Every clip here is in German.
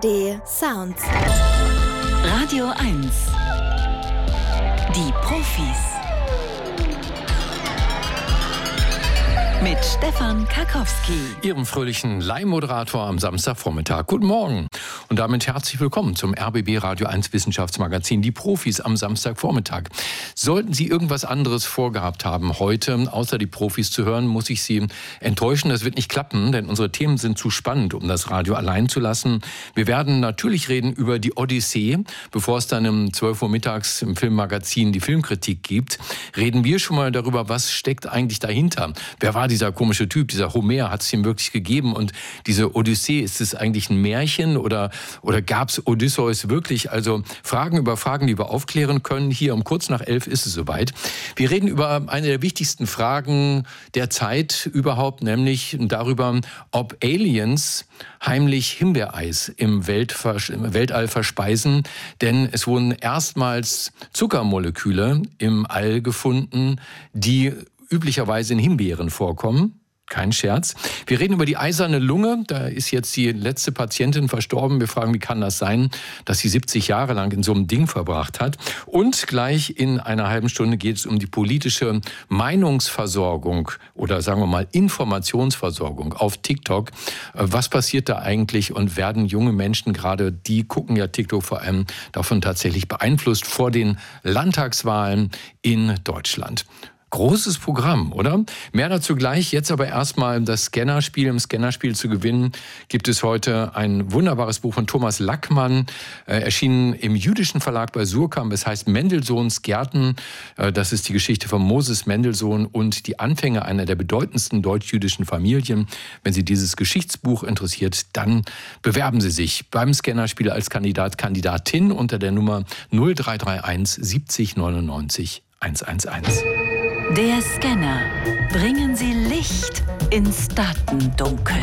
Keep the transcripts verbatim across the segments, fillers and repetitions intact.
D Sounds. Radio eins. Die Profis. Mit Stefan Karkowski. Ihrem fröhlichen Leihmoderator am Samstagvormittag. Guten Morgen und damit herzlich willkommen zum R B B Radio eins Wissenschaftsmagazin Die Profis am Samstagvormittag. Sollten Sie irgendwas anderes vorgehabt haben heute, außer die Profis zu hören, muss ich Sie enttäuschen. Das wird nicht klappen, denn unsere Themen sind zu spannend, um das Radio allein zu lassen. Wir werden natürlich reden über die Odyssee. Bevor es dann um zwölf Uhr mittags im Filmmagazin die Filmkritik gibt, reden wir schon mal darüber, was steckt eigentlich dahinter. Wer war dieser komische Typ, dieser Homer, hat es ihm wirklich gegeben? Und diese Odyssee, ist es eigentlich ein Märchen oder, oder gab es Odysseus wirklich? Also Fragen über Fragen, die wir aufklären können. Hier um kurz nach elf ist es soweit. Wir reden über eine der wichtigsten Fragen der Zeit überhaupt, nämlich darüber, ob Aliens heimlich Himbeereis im Weltall verspeisen. Denn es wurden erstmals Zuckermoleküle im All gefunden, die üblicherweise in Himbeeren vorkommen. Kein Scherz. Wir reden über die eiserne Lunge. Da ist jetzt die letzte Patientin verstorben. Wir fragen, wie kann das sein, dass sie siebzig Jahre lang in so einem Ding verbracht hat. Und gleich in einer halben Stunde geht es um die politische Meinungsversorgung oder sagen wir mal Informationsversorgung auf TikTok. Was passiert da eigentlich und werden junge Menschen, gerade die gucken ja TikTok vor allem, davon tatsächlich beeinflusst vor den Landtagswahlen in Deutschland? Großes Programm, oder? Mehr dazu gleich. Jetzt aber erstmal das Scannerspiel. Im Scannerspiel zu gewinnen gibt es heute ein wunderbares Buch von Thomas Lackmann, äh, erschienen im jüdischen Verlag bei Surkamp. Es heißt Mendelssohns Gärten. Äh, das ist die Geschichte von Moses Mendelssohn und die Anfänge einer der bedeutendsten deutsch-jüdischen Familien. Wenn Sie dieses Geschichtsbuch interessiert, dann bewerben Sie sich beim Scannerspiel als Kandidat, Kandidatin unter der Nummer null drei drei eins siebzig neunundneunzig hundertelf. Der Scanner. Bringen Sie Licht ins Datendunkel.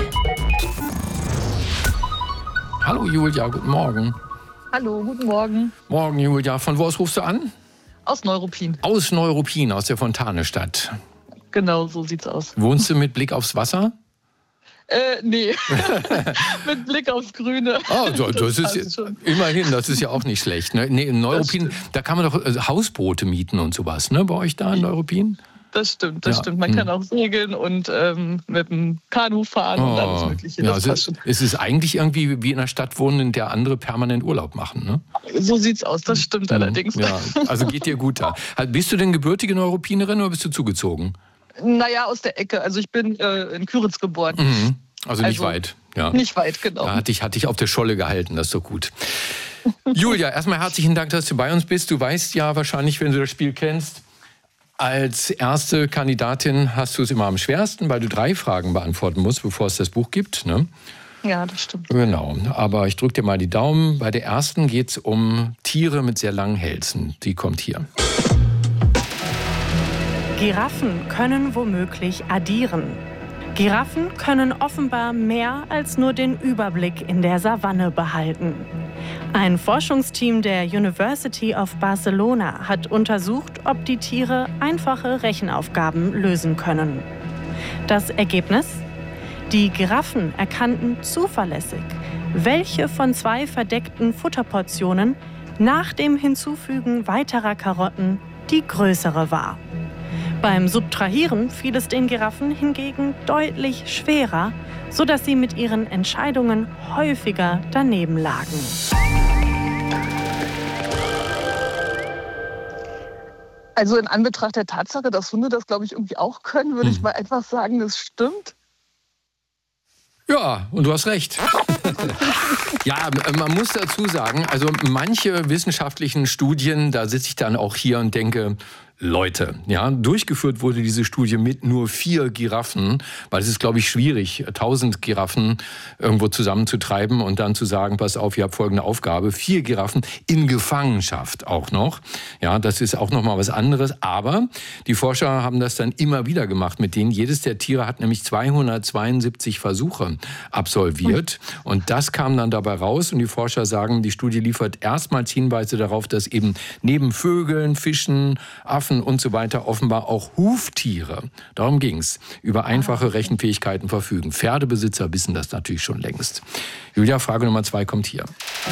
Hallo Julia, guten Morgen. Hallo, guten Morgen. Morgen Julia. Von wo aus rufst du an? Aus Neuruppin. Aus Neuruppin, aus der Fontanestadt. Genau, so sieht's aus. Wohnst du mit Blick aufs Wasser? Äh, nee. Mit Blick aufs Grüne. Oh, das, das ist ja, schon. Immerhin, das ist ja auch nicht schlecht. Ne? Nee, in Neuruppin, da kann man doch äh, Hausboote mieten und sowas, ne? Bei euch da in Neuruppin? Das stimmt, das Ja. stimmt. Man Hm. kann auch segeln und ähm, mit dem Kanu fahren und alles Mögliche. Ja, Das also passt schon. es ist eigentlich irgendwie wie in einer Stadt wohnen, in der andere permanent Urlaub machen, ne? So sieht's aus, das stimmt allerdings. Ja, also geht dir gut da. Bist du denn gebürtige Neurupinerin oder bist du zugezogen? Naja, aus der Ecke. Also ich bin äh, in Küritz geboren. Mhm. Also nicht Also weit. Ja. Nicht weit, genau. Da hatte ich, hatte ich auf der Scholle gehalten, das ist doch gut. Julia, erstmal herzlichen Dank, dass du bei uns bist. Du weißt ja wahrscheinlich, wenn du das Spiel kennst, als erste Kandidatin hast du es immer am schwersten, weil du drei Fragen beantworten musst, bevor es das Buch gibt, ne? Ja, das stimmt. Genau, aber ich drücke dir mal die Daumen. Bei der ersten geht es um Tiere mit sehr langen Hälsen. Die kommt hier. Giraffen können womöglich addieren. Giraffen können offenbar mehr als nur den Überblick in der Savanne behalten. Ein Forschungsteam der University of Barcelona hat untersucht, ob die Tiere einfache Rechenaufgaben lösen können. Das Ergebnis? Die Giraffen erkannten zuverlässig, welche von zwei verdeckten Futterportionen nach dem Hinzufügen weiterer Karotten die größere war. Beim Subtrahieren fiel es den Giraffen hingegen deutlich schwerer, sodass sie mit ihren Entscheidungen häufiger daneben lagen. Also in Anbetracht der Tatsache, dass Hunde das, glaube ich, irgendwie auch können, würde Hm. ich mal einfach sagen, das stimmt. Ja, und du hast recht. Ja, man muss dazu sagen, also manche wissenschaftlichen Studien, da sitze ich dann auch hier und denke, Leute, ja, durchgeführt wurde diese Studie mit nur vier Giraffen, weil es ist, glaube ich, schwierig, tausend Giraffen irgendwo zusammenzutreiben und dann zu sagen, pass auf, ihr habt folgende Aufgabe, vier Giraffen in Gefangenschaft auch noch. Ja, das ist auch noch mal was anderes, aber die Forscher haben das dann immer wieder gemacht mit denen. Jedes der Tiere hat nämlich zweihundertzweiundsiebzig Versuche absolviert und das kam dann dabei raus und die Forscher sagen, die Studie liefert erstmals Hinweise darauf, dass eben neben Vögeln, Fischen, Affen, Giraffen und so weiter offenbar auch Huftiere. Darum ging's. Über einfache Rechenfähigkeiten verfügen. Pferdebesitzer wissen das natürlich schon längst. Julia, Frage Nummer zwei kommt hier.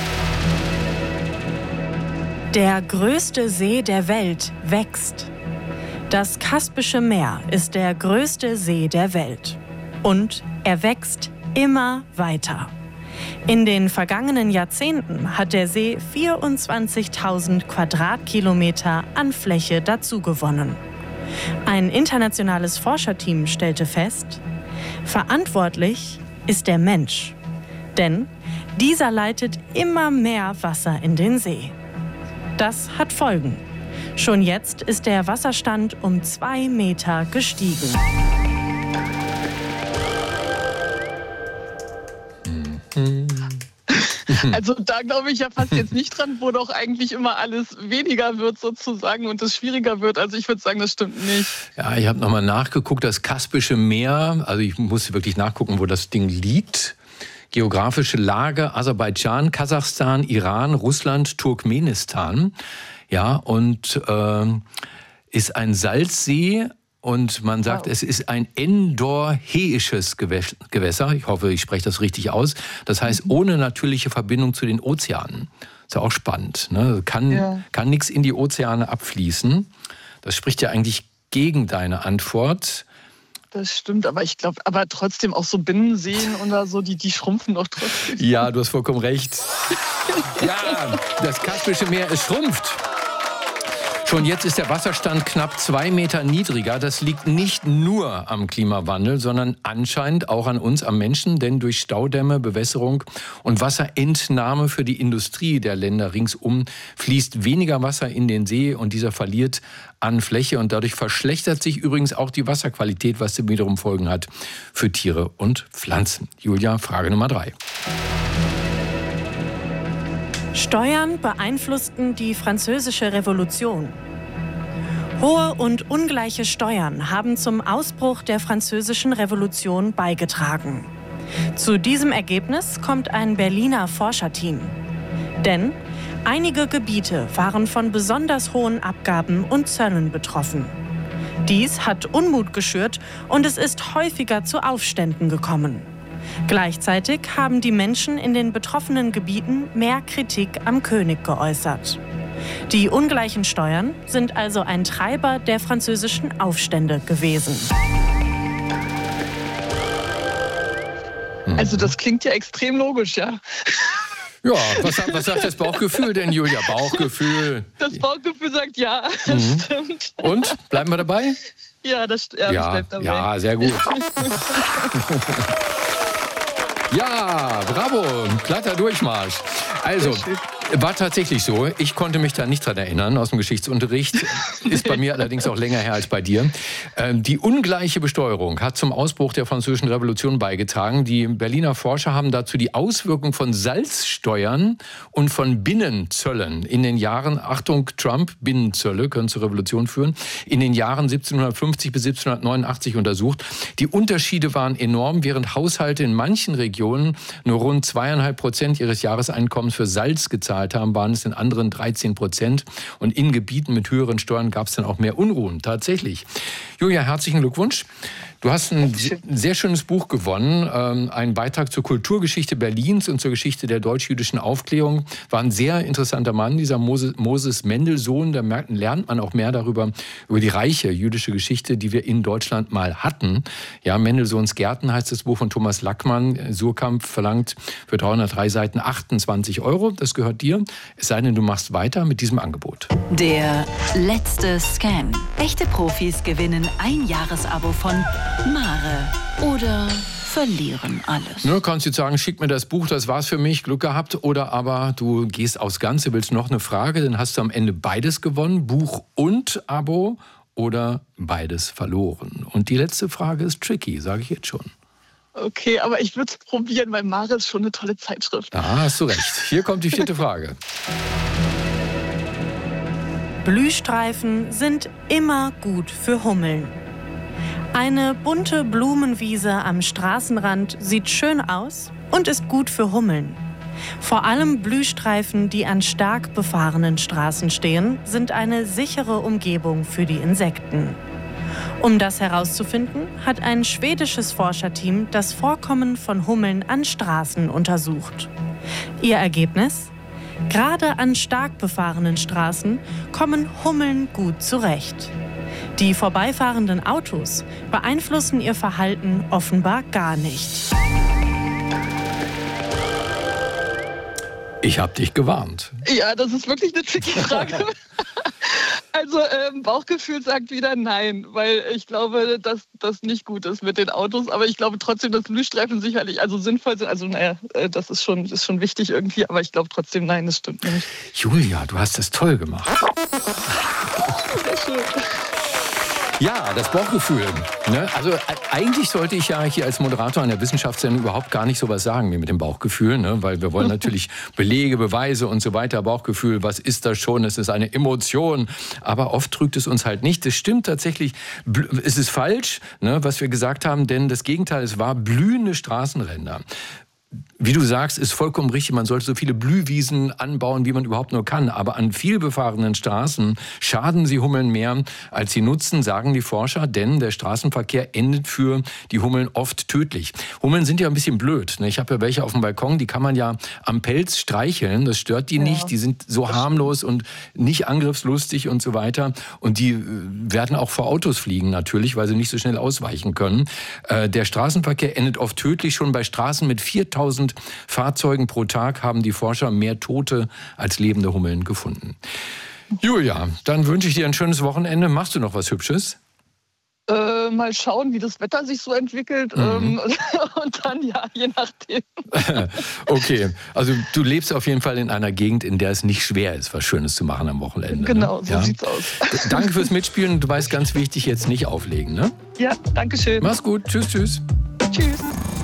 Der größte See der Welt wächst. Das Kaspische Meer ist der größte See der Welt. Und er wächst immer weiter. In den vergangenen Jahrzehnten hat der See vierundzwanzigtausend Quadratkilometer an Fläche dazugewonnen. Ein internationales Forscherteam stellte fest, verantwortlich ist der Mensch. Denn dieser leitet immer mehr Wasser in den See. Das hat Folgen. Schon jetzt ist der Wasserstand um zwei Meter gestiegen. Also da glaube ich ja fast jetzt nicht dran, wo doch eigentlich immer alles weniger wird sozusagen und es schwieriger wird. Also ich würde sagen, das stimmt nicht. Ja, ich habe nochmal nachgeguckt, das Kaspische Meer, also ich muss wirklich nachgucken, wo das Ding liegt. Geografische Lage: Aserbaidschan, Kasachstan, Iran, Russland, Turkmenistan. Ja, und äh, ist ein Salzsee. Und man sagt, wow. Es ist ein endorheisches Gewässer. Ich hoffe, ich spreche das richtig aus. Das heißt, ohne natürliche Verbindung zu den Ozeanen. Ist ja auch spannend. Ne? Kann, ja. kann nichts in die Ozeane abfließen. Das spricht ja eigentlich gegen deine Antwort. Das stimmt, aber ich glaube, aber trotzdem auch so Binnenseen oder so, die, die schrumpfen doch trotzdem. Ja, du hast vollkommen recht. Ja, das Kaspische Meer, es schrumpft. Schon jetzt ist der Wasserstand knapp zwei Meter niedriger. Das liegt nicht nur am Klimawandel, sondern anscheinend auch an uns, am Menschen. Denn durch Staudämme, Bewässerung und Wasserentnahme für die Industrie der Länder ringsum fließt weniger Wasser in den See und dieser verliert an Fläche. Und dadurch verschlechtert sich übrigens auch die Wasserqualität, was wiederum Folgen hat für Tiere und Pflanzen. Julia, Frage Nummer drei. Steuern beeinflussten die Französische Revolution. Hohe und ungleiche Steuern haben zum Ausbruch der Französischen Revolution beigetragen. Zu diesem Ergebnis kommt ein Berliner Forscherteam. Denn einige Gebiete waren von besonders hohen Abgaben und Zöllen betroffen. Dies hat Unmut geschürt und es ist häufiger zu Aufständen gekommen. Gleichzeitig haben die Menschen in den betroffenen Gebieten mehr Kritik am König geäußert. Die ungleichen Steuern sind also ein Treiber der französischen Aufstände gewesen. Also das klingt ja extrem logisch, ja. Ja, was, was sagt das Bauchgefühl denn, Julia? Bauchgefühl. Das Bauchgefühl sagt ja, das mhm. stimmt. Und? Bleiben wir dabei? Ja, das, ja, ja, das bleibt dabei. Ja, sehr gut. Ja, bravo, glatter Durchmarsch. Also, war tatsächlich so. Ich konnte mich da nicht dran erinnern aus dem Geschichtsunterricht. Ist bei mir allerdings auch länger her als bei dir. Ähm, die ungleiche Besteuerung hat zum Ausbruch der Französischen Revolution beigetragen. Die Berliner Forscher haben dazu die Auswirkungen von Salzsteuern und von Binnenzöllen in den Jahren, Achtung, Trump, Binnenzölle können zur Revolution führen, in den Jahren siebzehnhundertfünfzig bis siebzehnhundertneunundachtzig untersucht. Die Unterschiede waren enorm, während Haushalte in manchen Regionen nur rund zweieinhalb Prozent ihres Jahreseinkommens für Salz gezahlt haben, waren es in anderen dreizehn Prozent. Und in Gebieten mit höheren Steuern gab es dann auch mehr Unruhen, tatsächlich. Julia, herzlichen Glückwunsch. Du hast ein sehr schönes Buch gewonnen, ähm, einen Beitrag zur Kulturgeschichte Berlins und zur Geschichte der deutsch-jüdischen Aufklärung. War ein sehr interessanter Mann, dieser Moses, Moses Mendelssohn. Da merkt, lernt man auch mehr darüber, über die reiche jüdische Geschichte, die wir in Deutschland mal hatten. Ja, Mendelssohns Gärten heißt das Buch von Thomas Lackmann. Surkamp verlangt für dreihundertdrei Seiten achtundzwanzig Euro. Das gehört dir. Es sei denn, du machst weiter mit diesem Angebot. Der letzte Scan. Echte Profis gewinnen ein Jahresabo von Mare oder verlieren alles. Du kannst jetzt sagen, schick mir das Buch, das war's für mich, Glück gehabt. Oder aber du gehst aufs Ganze, willst noch eine Frage, dann hast du am Ende beides gewonnen, Buch und Abo oder beides verloren. Und die letzte Frage ist tricky, sage ich jetzt schon. Okay, aber ich würde es probieren, weil Mare ist schon eine tolle Zeitschrift. Da hast du recht. Hier kommt die vierte Frage. Blühstreifen sind immer gut für Hummeln. Eine bunte Blumenwiese am Straßenrand sieht schön aus und ist gut für Hummeln. Vor allem Blühstreifen, die an stark befahrenen Straßen stehen, sind eine sichere Umgebung für die Insekten. Um das herauszufinden, hat ein schwedisches Forscherteam das Vorkommen von Hummeln an Straßen untersucht. Ihr Ergebnis? Gerade an stark befahrenen Straßen kommen Hummeln gut zurecht. Die vorbeifahrenden Autos beeinflussen ihr Verhalten offenbar gar nicht. Ich habe dich gewarnt. Ja, das ist wirklich eine tricky Frage. Also ähm, Bauchgefühl sagt wieder nein, weil ich glaube, dass das nicht gut ist mit den Autos. Aber ich glaube trotzdem, dass Blühstreifen sicherlich also sinnvoll sind. Also naja, das ist schon, ist schon wichtig irgendwie. Aber ich glaube trotzdem nein, das stimmt nicht. Julia, du hast das toll gemacht. Sehr schön. Ja, das Bauchgefühl. Ne? Also äh, eigentlich sollte ich ja hier als Moderator einer Wissenschaftssendung überhaupt gar nicht sowas sagen wie mit dem Bauchgefühl, ne? Weil wir wollen natürlich Belege, Beweise und so weiter. Bauchgefühl, was ist das schon? Es ist eine Emotion. Aber oft trügt es uns halt nicht. Es stimmt tatsächlich, es ist falsch, ne, was wir gesagt haben, denn das Gegenteil, es war blühende Straßenränder. Wie du sagst, ist vollkommen richtig, man sollte so viele Blühwiesen anbauen, wie man überhaupt nur kann. Aber an vielbefahrenen Straßen schaden sie Hummeln mehr, als sie nutzen, sagen die Forscher. Denn der Straßenverkehr endet für die Hummeln oft tödlich. Hummeln sind ja ein bisschen blöd. Ich habe ja welche auf dem Balkon, die kann man ja am Pelz streicheln. Das stört die ja nicht. Die sind so harmlos und nicht angriffslustig und so weiter. Und die werden auch vor Autos fliegen natürlich, weil sie nicht so schnell ausweichen können. Der Straßenverkehr endet oft tödlich. Schon bei Straßen mit viertausend Fahrzeugen pro Tag haben die Forscher mehr Tote als lebende Hummeln gefunden. Julia, dann wünsche ich dir ein schönes Wochenende. Machst du noch was Hübsches? Äh, mal schauen, wie das Wetter sich so entwickelt. Mhm. Ähm, und dann, ja, je nachdem. Okay, also du lebst auf jeden Fall in einer Gegend, in der es nicht schwer ist, was Schönes zu machen am Wochenende. Genau, ne? so ja? sieht's aus. Danke fürs Mitspielen. Du weißt, ganz wichtig, jetzt nicht auflegen. Ne? Ja, danke schön. Mach's gut. Tschüss, tschüss. Tschüss.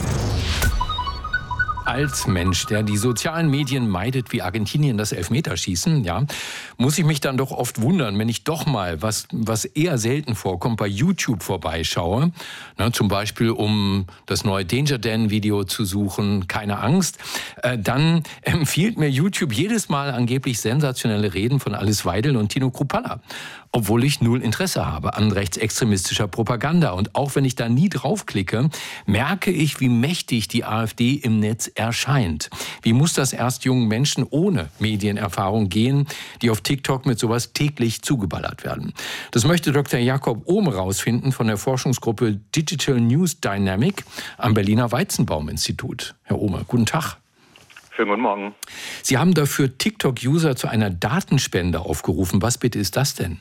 Als Mensch, der die sozialen Medien meidet wie Argentinien das Elfmeterschießen, ja, muss ich mich dann doch oft wundern, wenn ich doch mal, was, was eher selten vorkommt, bei YouTube vorbeischaue. Ne, zum Beispiel, um das neue Danger Dan-Video zu suchen, keine Angst. Äh, dann empfiehlt mir YouTube jedes Mal angeblich sensationelle Reden von Alice Weidel und Tino Kruppalla. Obwohl ich null Interesse habe an rechtsextremistischer Propaganda. Und auch wenn ich da nie draufklicke, merke ich, wie mächtig die AfD im Netz erscheint. Wie muss das erst jungen Menschen ohne Medienerfahrung gehen, die auf TikTok mit sowas täglich zugeballert werden? Das möchte Doktor Jakob Ohme rausfinden von der Forschungsgruppe Digital News Dynamic am Berliner Weizenbaum-Institut. Herr Ohme, guten Tag. Schönen guten Morgen. Sie haben dafür TikTok-User zu einer Datenspende aufgerufen. Was bitte ist das denn?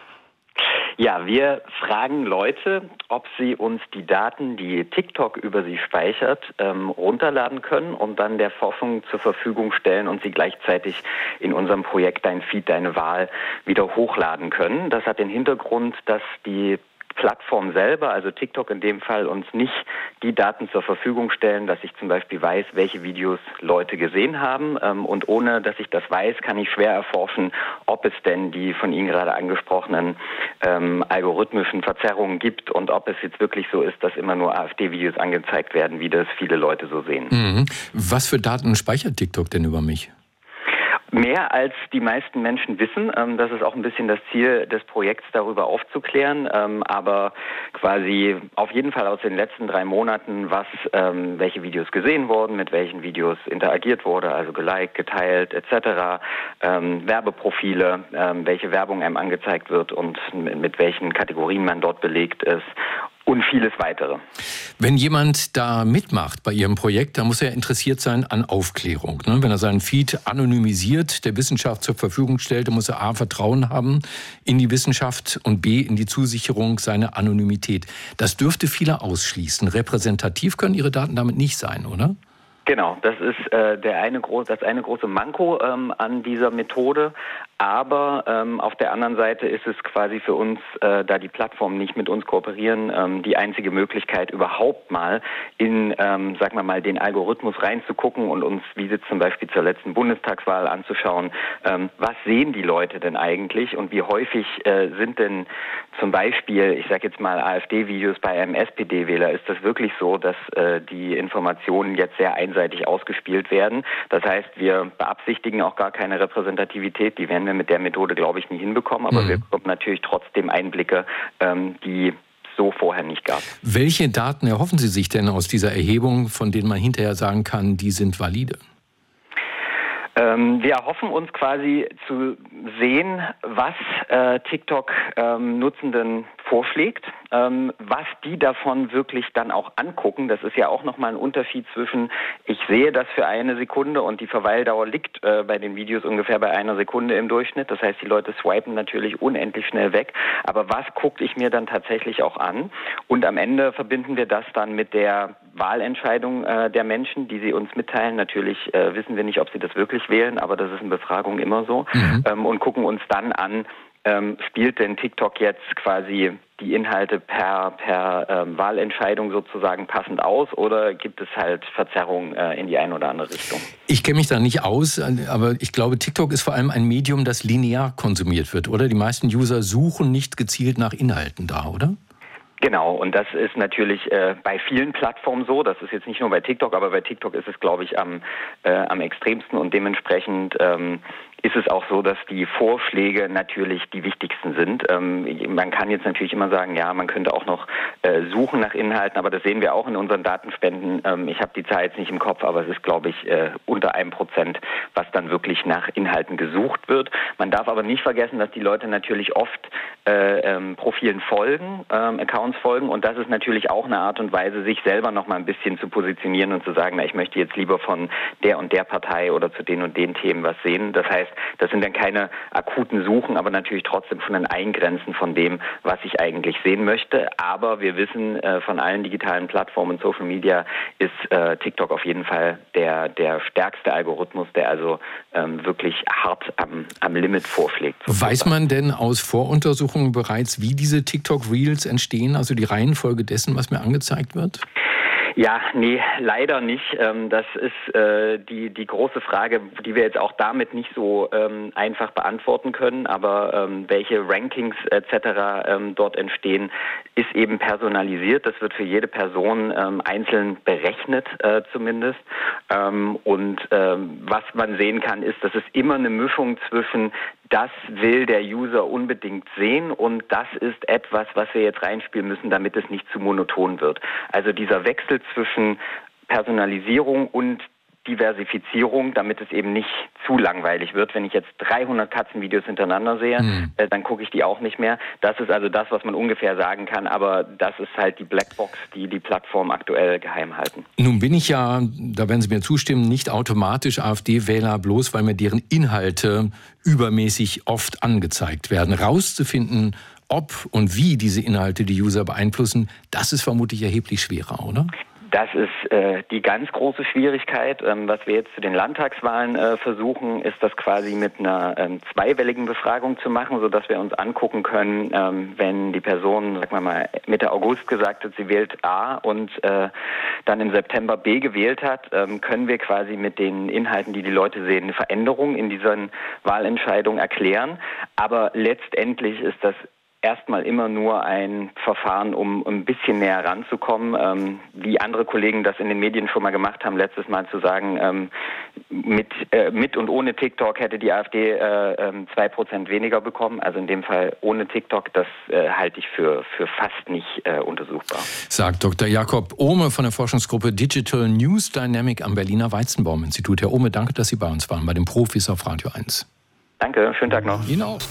Ja, wir fragen Leute, ob sie uns die Daten, die TikTok über sie speichert, ähm, runterladen können und dann der Forschung zur Verfügung stellen und sie gleichzeitig in unserem Projekt Dein Feed, Deine Wahl wieder hochladen können. Das hat den Hintergrund, dass die Plattform selber, also TikTok in dem Fall, uns nicht die Daten zur Verfügung stellen, dass ich zum Beispiel weiß, welche Videos Leute gesehen haben. Und ohne, dass ich das weiß, kann ich schwer erforschen, ob es denn die von Ihnen gerade angesprochenen ähm, algorithmischen Verzerrungen gibt und ob es jetzt wirklich so ist, dass immer nur AfD-Videos angezeigt werden, wie das viele Leute so sehen. Mhm. Was für Daten speichert TikTok denn über mich? Mehr als die meisten Menschen wissen. Ähm, das ist auch ein bisschen das Ziel des Projekts, darüber aufzuklären. Ähm, aber quasi auf jeden Fall aus den letzten drei Monaten, was, ähm, welche Videos gesehen wurden, mit welchen Videos interagiert wurde, also geliked, geteilt et cetera. Ähm, Werbeprofile, ähm, welche Werbung einem angezeigt wird und mit, mit welchen Kategorien man dort belegt ist. Und vieles weitere. Wenn jemand da mitmacht bei Ihrem Projekt, dann muss er interessiert sein an Aufklärung. Ne? Wenn er seinen Feed anonymisiert der Wissenschaft zur Verfügung stellt, dann muss er A, Vertrauen haben in die Wissenschaft und B, in die Zusicherung seiner Anonymität. Das dürfte viele ausschließen. Repräsentativ können Ihre Daten damit nicht sein, oder? Genau, das ist äh, der eine groß, das eine große Manko ähm, an dieser Methode. Aber ähm, auf der anderen Seite ist es quasi für uns, äh, da die Plattformen nicht mit uns kooperieren, ähm, die einzige Möglichkeit, überhaupt mal in, ähm, sagen wir mal, den Algorithmus reinzugucken und uns, wie jetzt zum Beispiel zur letzten Bundestagswahl anzuschauen, ähm, was sehen die Leute denn eigentlich und wie häufig äh, sind denn zum Beispiel, ich sage jetzt mal AfD-Videos bei einem S P D-Wähler, ist das wirklich so, dass äh, die Informationen jetzt sehr einseitig ausgespielt werden. Das heißt, wir beabsichtigen auch gar keine Repräsentativität. Die werden wir mit der Methode, glaube ich, nie hinbekommen. Aber mhm. wir bekommen natürlich trotzdem Einblicke, ähm, die so vorher nicht gab. Welche Daten erhoffen Sie sich denn aus dieser Erhebung, von denen man hinterher sagen kann, die sind valide? Ähm, wir erhoffen uns quasi zu sehen, was äh, TikTok ähm, Nutzenden vorschlägt, ähm, was die davon wirklich dann auch angucken. Das ist ja auch nochmal ein Unterschied zwischen, ich sehe das für eine Sekunde und die Verweildauer liegt äh, bei den Videos ungefähr bei einer Sekunde im Durchschnitt. Das heißt, die Leute swipen natürlich unendlich schnell weg. Aber was gucke ich mir dann tatsächlich auch an? Und am Ende verbinden wir das dann mit der Wahlentscheidung äh, der Menschen, die sie uns mitteilen. Natürlich äh, wissen wir nicht, ob sie das wirklich wählen, aber das ist in Befragungen immer so. Mhm. Ähm, und gucken uns dann an, ähm, spielt denn TikTok jetzt quasi die Inhalte per, per ähm, Wahlentscheidung sozusagen passend aus oder gibt es halt Verzerrungen äh, in die eine oder andere Richtung? Ich kenne mich da nicht aus, aber ich glaube, TikTok ist vor allem ein Medium, das linear konsumiert wird, oder? Die meisten User suchen nicht gezielt nach Inhalten da, oder? Genau, und das ist natürlich äh, bei vielen Plattformen so. Das ist jetzt nicht nur bei TikTok, aber bei TikTok ist es, glaube ich, am, äh, am extremsten und dementsprechend ähm, ist es auch so, dass die Vorschläge natürlich die wichtigsten sind. Ähm, man kann jetzt natürlich immer sagen, ja, man könnte auch noch äh, suchen nach Inhalten, aber das sehen wir auch in unseren Datenspenden. Ähm, ich habe die Zahl jetzt nicht im Kopf, aber es ist, glaube ich, äh, unter einem Prozent, was dann wirklich nach Inhalten gesucht wird. Man darf aber nicht vergessen, dass die Leute natürlich oft äh, ähm, Profilen folgen, ähm, Accounts folgen und das ist natürlich auch eine Art und Weise, sich selber noch mal ein bisschen zu positionieren und zu sagen, na, ich möchte jetzt lieber von der und der Partei oder zu den und den Themen was sehen. Das heißt, das sind dann keine akuten Suchen, aber natürlich trotzdem schon ein Eingrenzen von dem, was ich eigentlich sehen möchte. Aber wir wissen, äh, von allen digitalen Plattformen und Social Media ist äh, TikTok auf jeden Fall der, der stärkste Algorithmus, der also ähm, wirklich hart am, am Limit vorschlägt. Sozusagen. Weiß man denn aus Voruntersuchungen bereits, wie diese TikTok-Reels entstehen, also die Reihenfolge dessen, was mir angezeigt wird? Ja, nee, leider nicht. Das ist äh, die, die große Frage, die wir jetzt auch damit nicht so ähm, einfach beantworten können. Aber ähm, welche Rankings et cetera ähm, dort entstehen, ist eben personalisiert. Das wird für jede Person ähm, einzeln berechnet äh, zumindest. Ähm, und ähm, was man sehen kann, ist, dass es immer eine Mischung zwischen das will der User unbedingt sehen und das ist etwas, was wir jetzt reinspielen müssen, damit es nicht zu monoton wird. Also dieser Wechsel zwischen Personalisierung und Diversifizierung, damit es eben nicht zu langweilig wird. Wenn ich jetzt dreihundert Katzenvideos hintereinander sehe, mhm. äh, dann gucke ich die auch nicht mehr. Das ist also das, was man ungefähr sagen kann, aber das ist halt die Blackbox, die die Plattform aktuell geheim halten. Nun bin ich ja, da werden Sie mir zustimmen, nicht automatisch AfD-Wähler, bloß weil mir deren Inhalte übermäßig oft angezeigt werden. Rauszufinden, ob und wie diese Inhalte die User beeinflussen, das ist vermutlich erheblich schwerer, oder? Das ist äh, die ganz große Schwierigkeit. Ähm, was wir jetzt zu den Landtagswahlen äh, versuchen, ist das quasi mit einer ähm, zweiwelligen Befragung zu machen, sodass wir uns angucken können, ähm, wenn die Person, sagen wir mal, Mitte August gesagt hat, sie wählt A und äh, dann im September B gewählt hat, ähm, können wir quasi mit den Inhalten, die die Leute sehen, eine Veränderung in diesen Wahlentscheidungen erklären. Aber letztendlich ist das erstmal immer nur ein Verfahren, um ein bisschen näher ranzukommen, ähm, wie andere Kollegen das in den Medien schon mal gemacht haben, letztes Mal zu sagen, ähm, mit, äh, mit und ohne TikTok hätte die AfD äh, zwei Prozent weniger bekommen. Also in dem Fall ohne TikTok, das äh, halte ich für, für fast nicht äh, untersuchbar. Sagt Doktor Jakob Ohme von der Forschungsgruppe Digital News Dynamic am Berliner Weizenbaum-Institut. Herr Ohme, danke, dass Sie bei uns waren, bei den Profis auf Radio eins. Danke, schönen Tag noch. Ihnen auch.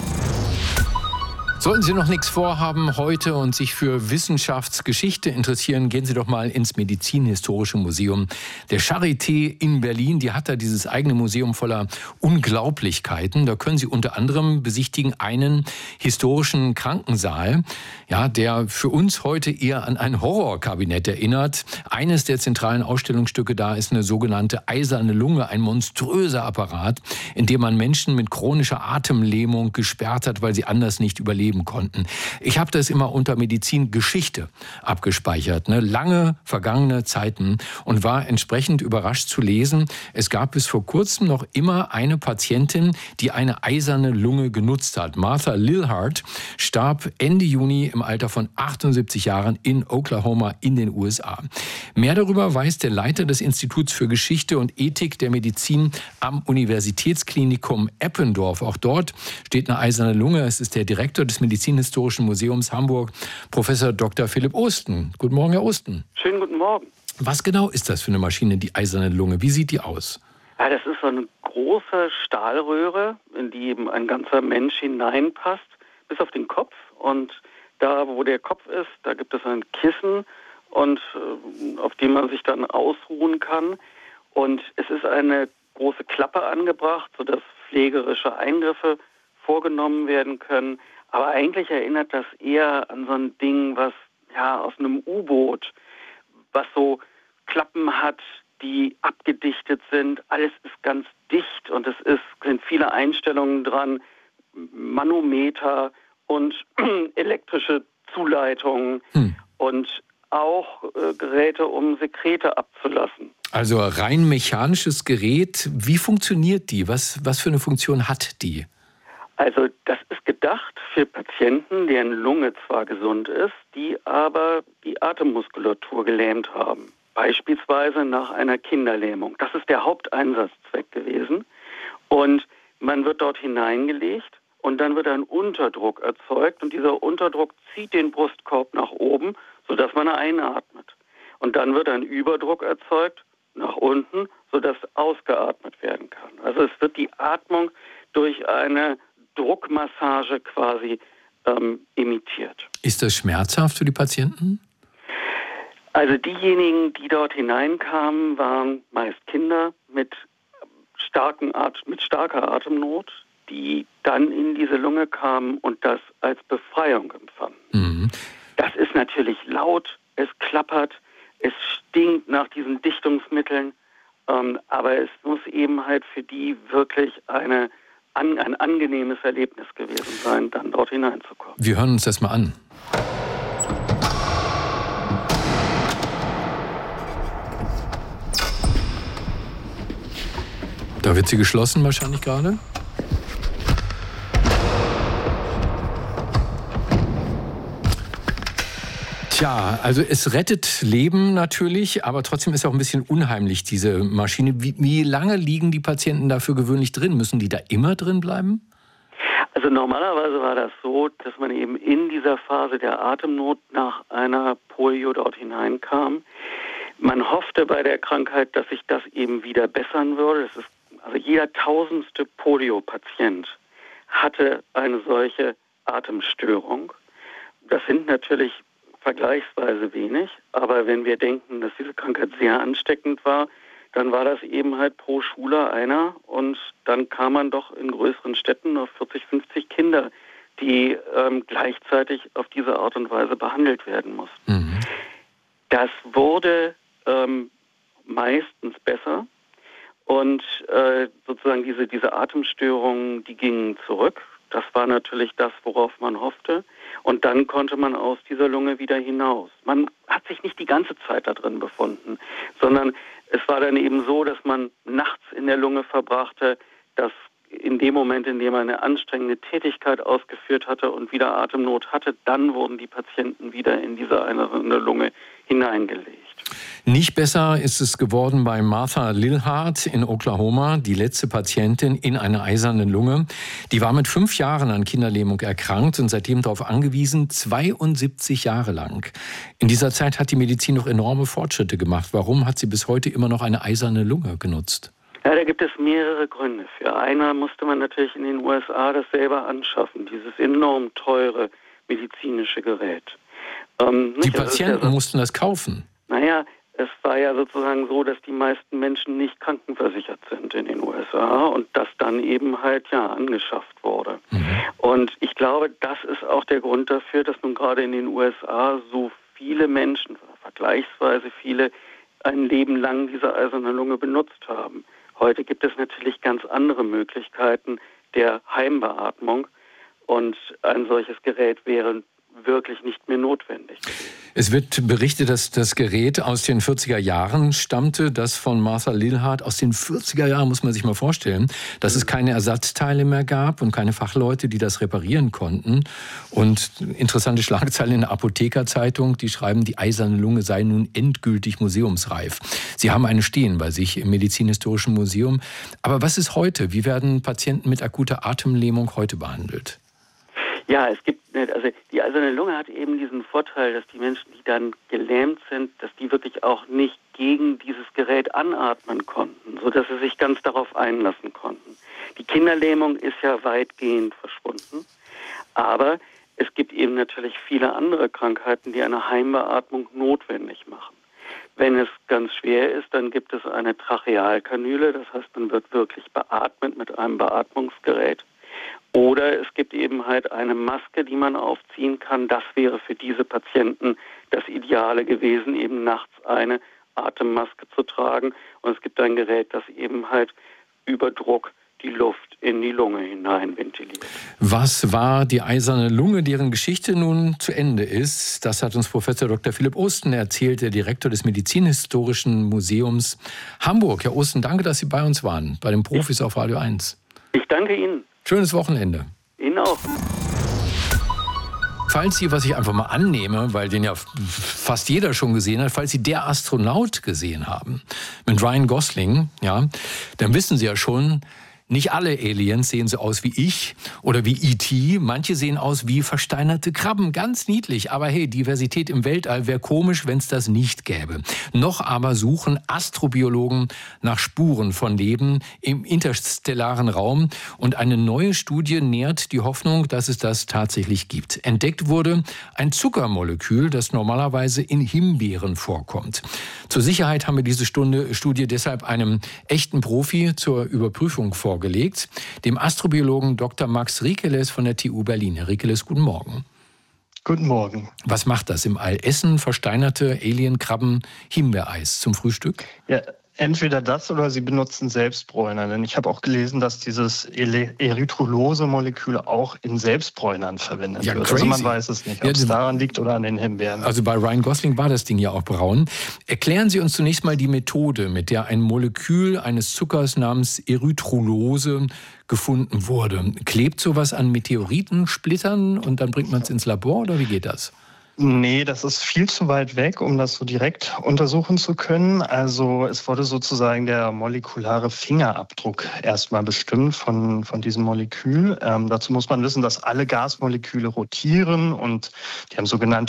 Sollten Sie noch nichts vorhaben heute und sich für Wissenschaftsgeschichte interessieren, gehen Sie doch mal ins Medizinhistorische Museum der Charité in Berlin. Die hat da dieses eigene Museum voller Unglaublichkeiten. Da können Sie unter anderem besichtigen einen historischen Krankensaal, ja, der für uns heute eher an ein Horrorkabinett erinnert. Eines der zentralen Ausstellungsstücke da ist eine sogenannte eiserne Lunge, ein monströser Apparat, in dem man Menschen mit chronischer Atemlähmung gesperrt hat, weil sie anders nicht überleben erleben konnten. Ich habe das immer unter Medizingeschichte abgespeichert, ne? Lange vergangene Zeiten, und war entsprechend überrascht zu lesen, es gab bis vor kurzem noch immer eine Patientin, die eine eiserne Lunge genutzt hat. Martha Lilhart starb Ende Juni im Alter von achtundsiebzig Jahren in Oklahoma in den U S A. Mehr darüber weiß der Leiter des Instituts für Geschichte und Ethik der Medizin am Universitätsklinikum Eppendorf. Auch dort steht eine eiserne Lunge. Es ist der Direktor des Medizinhistorischen Museums Hamburg, Professor Doktor Philipp Osten. Guten Morgen, Herr Osten. Schönen guten Morgen. Was genau ist das für eine Maschine, die eiserne Lunge? Wie sieht die aus? Ja, das ist so eine große Stahlröhre, in die eben ein ganzer Mensch hineinpasst, bis auf den Kopf. Und da, wo der Kopf ist, da gibt es ein Kissen, und äh, auf dem man sich dann ausruhen kann. Und es ist eine große Klappe angebracht, sodass pflegerische Eingriffe vorgenommen werden können. Aber eigentlich erinnert das eher an so ein Ding, was ja aus einem U-Boot, was so Klappen hat, die abgedichtet sind. Alles ist ganz dicht und es ist, sind viele Einstellungen dran, Manometer und elektrische Zuleitungen hm. und auch äh, Geräte, um Sekrete abzulassen. Also rein mechanisches Gerät. Wie funktioniert die? Was, was für eine Funktion hat die? Also das ist gedacht für Patienten, deren Lunge zwar gesund ist, die aber die Atemmuskulatur gelähmt haben. Beispielsweise nach einer Kinderlähmung. Das ist der Haupteinsatzzweck gewesen. Und man wird dort hineingelegt und dann wird ein Unterdruck erzeugt. Und dieser Unterdruck zieht den Brustkorb nach oben, sodass man einatmet. Und dann wird ein Überdruck erzeugt nach unten, sodass ausgeatmet werden kann. Also es wird die Atmung durch eine Druckmassage quasi ähm, imitiert. Ist das schmerzhaft für die Patienten? Also diejenigen, die dort hineinkamen, waren meist Kinder mit, starken At- mit starker Atemnot, die dann in diese Lunge kamen und das als Befreiung empfanden. Mhm. Das ist natürlich laut, es klappert, es stinkt nach diesen Dichtungsmitteln, ähm, aber es muss eben halt für die wirklich eine, an, ein angenehmes Erlebnis gewesen sein, dann dort hineinzukommen. Wir hören uns das mal an. Da wird sie geschlossen wahrscheinlich gerade. Tja, also es rettet Leben natürlich, aber trotzdem ist auch ein bisschen unheimlich, diese Maschine. Wie, wie lange liegen die Patienten dafür gewöhnlich drin? Müssen die da immer drin bleiben? Also normalerweise war das so, dass man eben in dieser Phase der Atemnot nach einer Polio dort hineinkam. Man hoffte bei der Krankheit, dass sich das eben wieder bessern würde. Das ist, also jeder tausendste Polio-Patient hatte eine solche Atemstörung. Das sind natürlich vergleichsweise wenig, aber wenn wir denken, dass diese Krankheit sehr ansteckend war, dann war das eben halt pro Schule einer und dann kam man doch in größeren Städten auf vierzig, fünfzig Kinder, die ähm, gleichzeitig auf diese Art und Weise behandelt werden mussten. Mhm. Das wurde ähm, meistens besser und äh, sozusagen diese, diese Atemstörungen, die gingen zurück. Das war natürlich das, worauf man hoffte. Und dann konnte man aus dieser Lunge wieder hinaus. Man hat sich nicht die ganze Zeit da drin befunden, sondern es war dann eben so, dass man nachts in der Lunge verbrachte, dass in dem Moment, in dem man eine anstrengende Tätigkeit ausgeführt hatte und wieder Atemnot hatte, dann wurden die Patienten wieder in diese eiserne Lunge hineingelegt. Nicht besser ist es geworden bei Martha Lilhart in Oklahoma, die letzte Patientin in einer eisernen Lunge. Die war mit fünf Jahren an Kinderlähmung erkrankt und seitdem darauf angewiesen, zweiundsiebzig Jahre lang. In dieser Zeit hat die Medizin noch enorme Fortschritte gemacht. Warum hat sie bis heute immer noch eine eiserne Lunge genutzt? Ja, da gibt es mehrere Gründe für. Einer musste man natürlich in den U S A das selber anschaffen, dieses enorm teure medizinische Gerät. Ähm, die Patienten ja so, mussten das kaufen? Naja, es war ja sozusagen so, dass die meisten Menschen nicht krankenversichert sind in den U S A und das dann eben halt ja angeschafft wurde. Mhm. Und ich glaube, das ist auch der Grund dafür, dass nun gerade in den U S A so viele Menschen, vergleichsweise viele, ein Leben lang diese eiserne Lunge benutzt haben. Heute gibt es natürlich ganz andere Möglichkeiten der Heimbeatmung und ein solches Gerät wäre wirklich nicht mehr notwendig. Es wird berichtet, dass das Gerät aus den vierziger Jahren stammte, das von Martha Lillhart aus den vierziger Jahren, muss man sich mal vorstellen, dass es keine Ersatzteile mehr gab und keine Fachleute, die das reparieren konnten. Und interessante Schlagzeilen in der Apothekerzeitung, die schreiben, die eiserne Lunge sei nun endgültig museumsreif. Sie haben eine stehen bei sich im Medizinhistorischen Museum. Aber was ist heute? Wie werden Patienten mit akuter Atemlähmung heute behandelt? Ja, es gibt, also die eiserne Lunge hat eben diesen Vorteil, dass die Menschen, die dann gelähmt sind, dass die wirklich auch nicht gegen dieses Gerät anatmen konnten, sodass sie sich ganz darauf einlassen konnten. Die Kinderlähmung ist ja weitgehend verschwunden, aber es gibt eben natürlich viele andere Krankheiten, die eine Heimbeatmung notwendig machen. Wenn es ganz schwer ist, dann gibt es eine Trachealkanüle, das heißt, man wird wirklich beatmet mit einem Beatmungsgerät. Oder es gibt eben halt eine Maske, die man aufziehen kann. Das wäre für diese Patienten das Ideale gewesen, eben nachts eine Atemmaske zu tragen. Und es gibt ein Gerät, das eben halt über Druck die Luft in die Lunge hinein ventiliert. Was war die eiserne Lunge, deren Geschichte nun zu Ende ist? Das hat uns Professor Doktor Philipp Osten erzählt, der Direktor des Medizinhistorischen Museums Hamburg. Herr Osten, danke, dass Sie bei uns waren, bei den Profis auf Radio eins. Ich danke Ihnen. Schönes Wochenende. Ihnen auch. Falls Sie, was ich einfach mal annehme, weil den ja fast jeder schon gesehen hat, falls Sie Der Astronaut gesehen haben, mit Ryan Gosling, ja, dann wissen Sie ja schon, nicht alle Aliens sehen so aus wie ich oder wie E T Manche sehen aus wie versteinerte Krabben. Ganz niedlich. Aber hey, Diversität im Weltall wäre komisch, wenn es das nicht gäbe. Noch aber suchen Astrobiologen nach Spuren von Leben im interstellaren Raum. Und eine neue Studie nährt die Hoffnung, dass es das tatsächlich gibt. Entdeckt wurde ein Zuckermolekül, das normalerweise in Himbeeren vorkommt. Zur Sicherheit haben wir diese Stunde, Studie deshalb einem echten Profi zur Überprüfung vorgelegt. Vorgelegt, dem Astrobiologen Doktor Max Rikeles von der T U Berlin. Herr Rikeles, guten Morgen. Guten Morgen. Was macht das im All? Essen versteinerte Alienkrabben Himbeereis zum Frühstück? Ja, entweder das oder sie benutzen Selbstbräuner. Denn ich habe auch gelesen, dass dieses Erythrulose-Molekül auch in Selbstbräunern verwendet ja, wird. Crazy. Also man weiß es nicht, ob es ja, daran liegt oder an den Himbeeren. Also bei Ryan Gosling war das Ding ja auch braun. Erklären Sie uns zunächst mal die Methode, mit der ein Molekül eines Zuckers namens Erythrulose gefunden wurde. Klebt sowas an Meteoritensplittern und dann bringt man es ins Labor oder wie geht das? Nee, das ist viel zu weit weg, um das so direkt untersuchen zu können. Also es wurde sozusagen der molekulare Fingerabdruck erstmal bestimmt von, von diesem Molekül. Ähm, dazu muss man wissen, dass alle Gasmoleküle rotieren und die haben sogenannte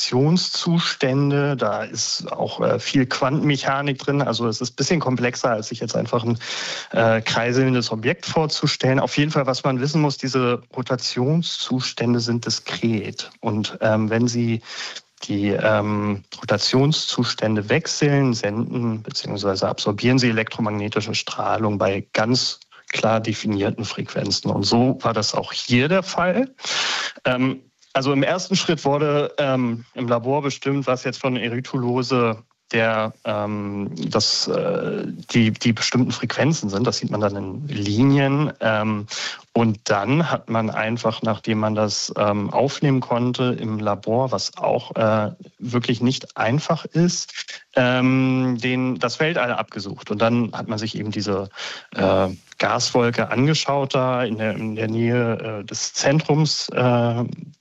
Rotationszustände. Da ist auch äh, viel Quantenmechanik drin. Also es ist ein bisschen komplexer, als sich jetzt einfach ein äh, kreiselndes Objekt vorzustellen. Auf jeden Fall, was man wissen muss, diese Rotationszustände sind diskret. Und ähm, wenn sie die ähm, Rotationszustände wechseln, senden bzw. absorbieren sie elektromagnetische Strahlung bei ganz klar definierten Frequenzen. Und so war das auch hier der Fall. Ähm, also im ersten Schritt wurde ähm, im Labor bestimmt, was jetzt von Erythrulose der ähm, das, äh, die, die bestimmten Frequenzen sind. Das sieht man dann in Linien. Ähm, und dann hat man einfach, nachdem man das ähm, aufnehmen konnte im Labor, was auch äh, wirklich nicht einfach ist, ähm, den, das Weltall abgesucht. Und dann hat man sich eben diese äh, Gaswolke angeschaut, da in der, in der Nähe äh, des Zentrums äh,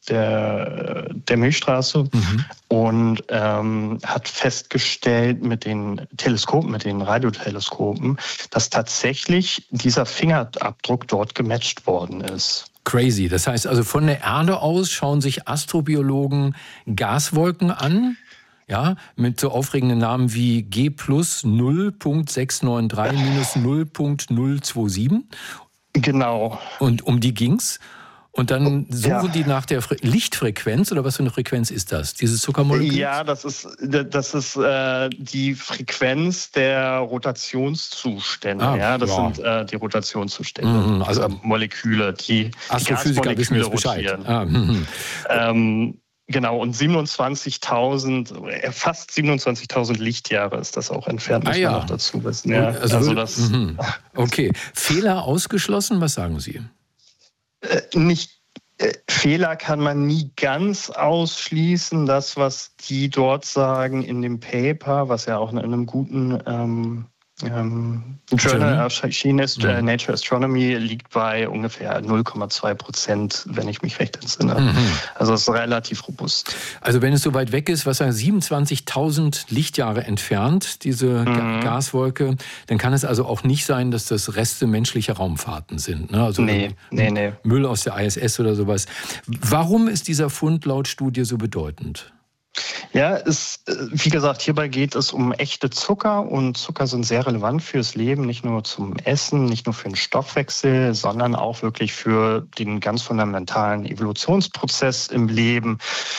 der, der Milchstraße mhm. und ähm, hat festgestellt mit den Teleskopen, mit den Radioteleskopen, dass tatsächlich dieser Fingerabdruck dort gematcht worden ist. Crazy. Das heißt also, von der Erde aus schauen sich Astrobiologen Gaswolken an, ja, mit so aufregenden Namen wie G plus null Punkt sechs neun drei minus null Punkt null zwei sieben. Genau. Und um die ging's. Und dann suchen ja. die nach der Fre- Lichtfrequenz, oder was für eine Frequenz ist das, dieses Zuckermolekül? Ja, das ist, das ist äh, die Frequenz der Rotationszustände. Ah, ja, das ja. sind äh, die Rotationszustände, mhm, also Moleküle, die Astrophysiker wissen jetzt Bescheid. Ah, mhm. ähm, Genau, und siebenundzwanzigtausend, fast siebenundzwanzigtausend Lichtjahre ist das auch entfernt, muss ah, ja. man noch dazu wissen. Ja, also, also das, okay. Fehler ausgeschlossen, was sagen Sie? Äh, nicht Fehler kann man nie ganz ausschließen. Das, was die dort sagen in dem Paper, was ja auch in einem guten ähm, ähm, Journal erschienen ist, mhm. äh, Nature Astronomy, liegt bei ungefähr null Komma zwei Prozent, wenn ich mich recht entsinne. Mhm. Also es ist relativ robust. Also wenn es so weit weg ist, was sagen siebenundzwanzigtausend Lichtjahre entfernt, diese mhm. Gaswolke, dann kann es also auch nicht sein, dass das Reste menschlicher Raumfahrten sind. Ne? Also nee, nee, nee. Müll aus der I S S oder sowas. Warum ist dieser Fund laut Studie so bedeutend? Ja, es, wie gesagt, hierbei geht es um echte Zucker und Zucker sind sehr relevant fürs Leben, nicht nur zum Essen, nicht nur für den Stoffwechsel, sondern auch wirklich für den ganz fundamentalen Evolutionsprozess im Leben.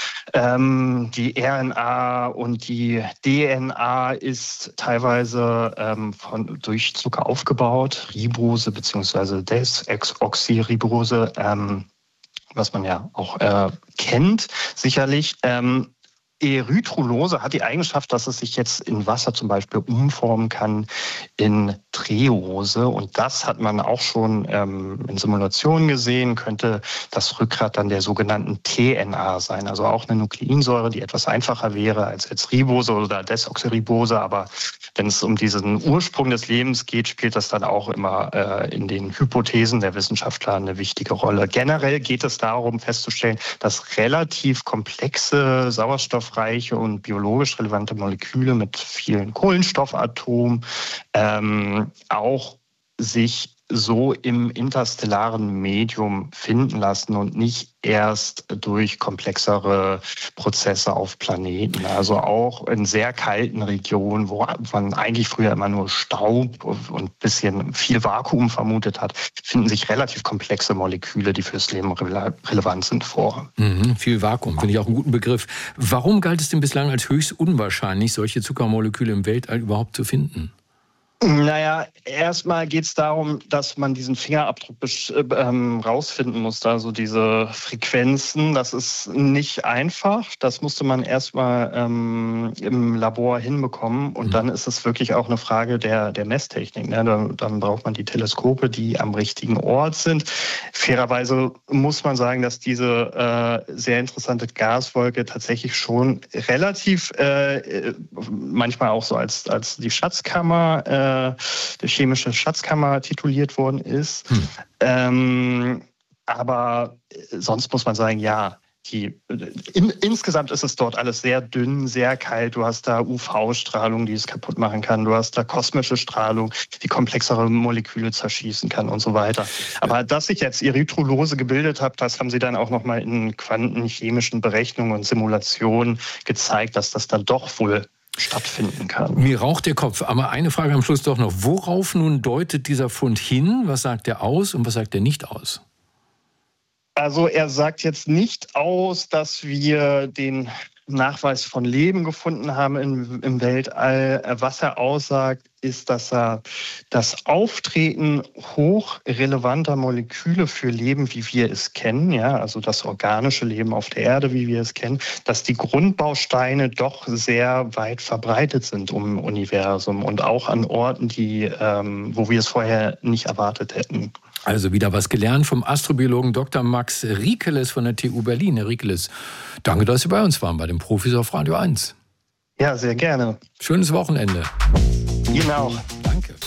Ähm, die R N A und die D N A ist teilweise ähm, von, durch Zucker aufgebaut, Ribose bzw. Desoxyribose, ähm, was man ja auch äh, kennt, sicherlich. Ähm, Erythrulose hat die Eigenschaft, dass es sich jetzt in Wasser zum Beispiel umformen kann in Treose. Und das hat man auch schon ähm, in Simulationen gesehen, könnte das Rückgrat dann der sogenannten T N A sein. Also auch eine Nukleinsäure, die etwas einfacher wäre als jetzt Ribose oder Desoxyribose. Aber wenn es um diesen Ursprung des Lebens geht, spielt das dann auch immer äh, in den Hypothesen der Wissenschaftler eine wichtige Rolle. Generell geht es darum festzustellen, dass relativ komplexe Sauerstoff reiche und biologisch relevante Moleküle mit vielen Kohlenstoffatomen ähm, auch sich so im interstellaren Medium finden lassen und nicht erst durch komplexere Prozesse auf Planeten. Also auch in sehr kalten Regionen, wo man eigentlich früher immer nur Staub und ein bisschen viel Vakuum vermutet hat, finden sich relativ komplexe Moleküle, die fürs Leben rele- relevant sind, vor. Mhm, viel Vakuum, finde ich auch einen guten Begriff. Warum galt es denn bislang als höchst unwahrscheinlich, solche Zuckermoleküle im Weltall überhaupt zu finden? Naja, erstmal geht es darum, dass man diesen Fingerabdruck ähm, rausfinden muss, also diese Frequenzen. Das ist nicht einfach. Das musste man erstmal ähm, im Labor hinbekommen. Und dann ist es wirklich auch eine Frage der, der Messtechnik. Ne? Dann, dann braucht man die Teleskope, die am richtigen Ort sind. Fairerweise muss man sagen, dass diese äh, sehr interessante Gaswolke tatsächlich schon relativ, äh, manchmal auch so als, als die Schatzkammer, äh, der chemische Schatzkammer tituliert worden ist. Hm. Ähm, aber sonst muss man sagen, ja, die, in, insgesamt ist es dort alles sehr dünn, sehr kalt. Du hast da U V-Strahlung, die es kaputt machen kann. Du hast da kosmische Strahlung, die komplexere Moleküle zerschießen kann und so weiter. Aber dass sich jetzt Erythrulose gebildet hat, das haben sie dann auch nochmal in quantenchemischen Berechnungen und Simulationen gezeigt, dass das dann doch wohl stattfinden kann. Mir raucht der Kopf, aber eine Frage am Schluss doch noch. Worauf nun deutet dieser Fund hin? Was sagt er aus und was sagt er nicht aus? Also er sagt jetzt nicht aus, dass wir den Nachweis von Leben gefunden haben im, im Weltall. Was er aussagt, ist, dass er das Auftreten hochrelevanter Moleküle für Leben, wie wir es kennen, ja, also das organische Leben auf der Erde, wie wir es kennen, dass die Grundbausteine doch sehr weit verbreitet sind im Universum und auch an Orten, die, ähm, wo wir es vorher nicht erwartet hätten. Also wieder was gelernt vom Astrobiologen Doktor Max Riekeles von der T U Berlin. Herr Riekeles, danke, dass Sie bei uns waren, bei den Profis auf Radio eins. Ja, sehr gerne. Schönes Wochenende. Ihnen auch. Danke.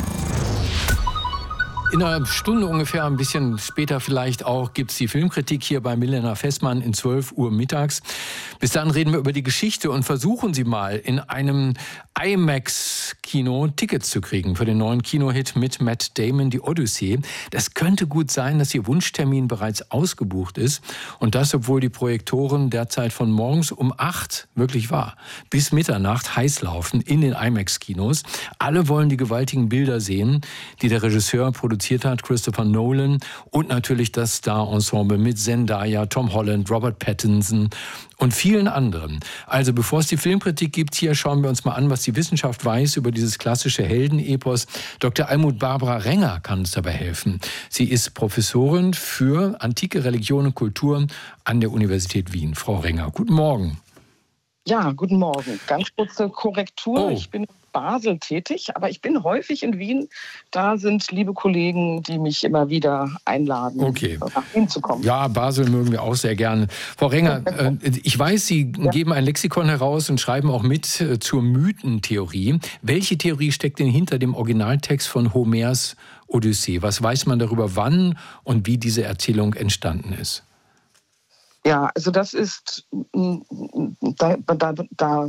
In einer Stunde ungefähr, ein bisschen später vielleicht auch, gibt es die Filmkritik hier bei Milena Fessmann in zwölf Uhr mittags. Bis dann reden wir über die Geschichte und versuchen Sie mal in einem IMAX-Kino Tickets zu kriegen für den neuen Kinohit mit Matt Damon, die Odyssee. Das könnte gut sein, dass Ihr Wunschtermin bereits ausgebucht ist und das, obwohl die Projektoren derzeit von morgens um acht, wirklich wahr, bis Mitternacht heiß laufen in den IMAX-Kinos. Alle wollen die gewaltigen Bilder sehen, die der Regisseur produziert hat, Christopher Nolan, und natürlich das Star-Ensemble mit Zendaya, Tom Holland, Robert Pattinson und vielen anderen. Also bevor es die Filmkritik gibt, hier schauen wir uns mal an, was die Wissenschaft weiß über dieses klassische Heldenepos. Doktor Almut Barbara Renger kann uns dabei helfen. Sie ist Professorin für antike Religion und Kultur an der Universität Wien. Frau Renger, guten Morgen. Ja, guten Morgen. Ganz kurze Korrektur. Oh. Ich bin Basel tätig, aber ich bin häufig in Wien. Da sind liebe Kollegen, die mich immer wieder einladen, okay. nach Wien zu kommen. Ja, Basel mögen wir auch sehr gerne. Frau Renger, äh, ich weiß, Sie ja. geben ein Lexikon heraus und schreiben auch mit äh, zur Mythentheorie. Welche Theorie steckt denn hinter dem Originaltext von Homers Odyssee? Was weiß man darüber, wann und wie diese Erzählung entstanden ist? Ja, also das ist, da, da, da,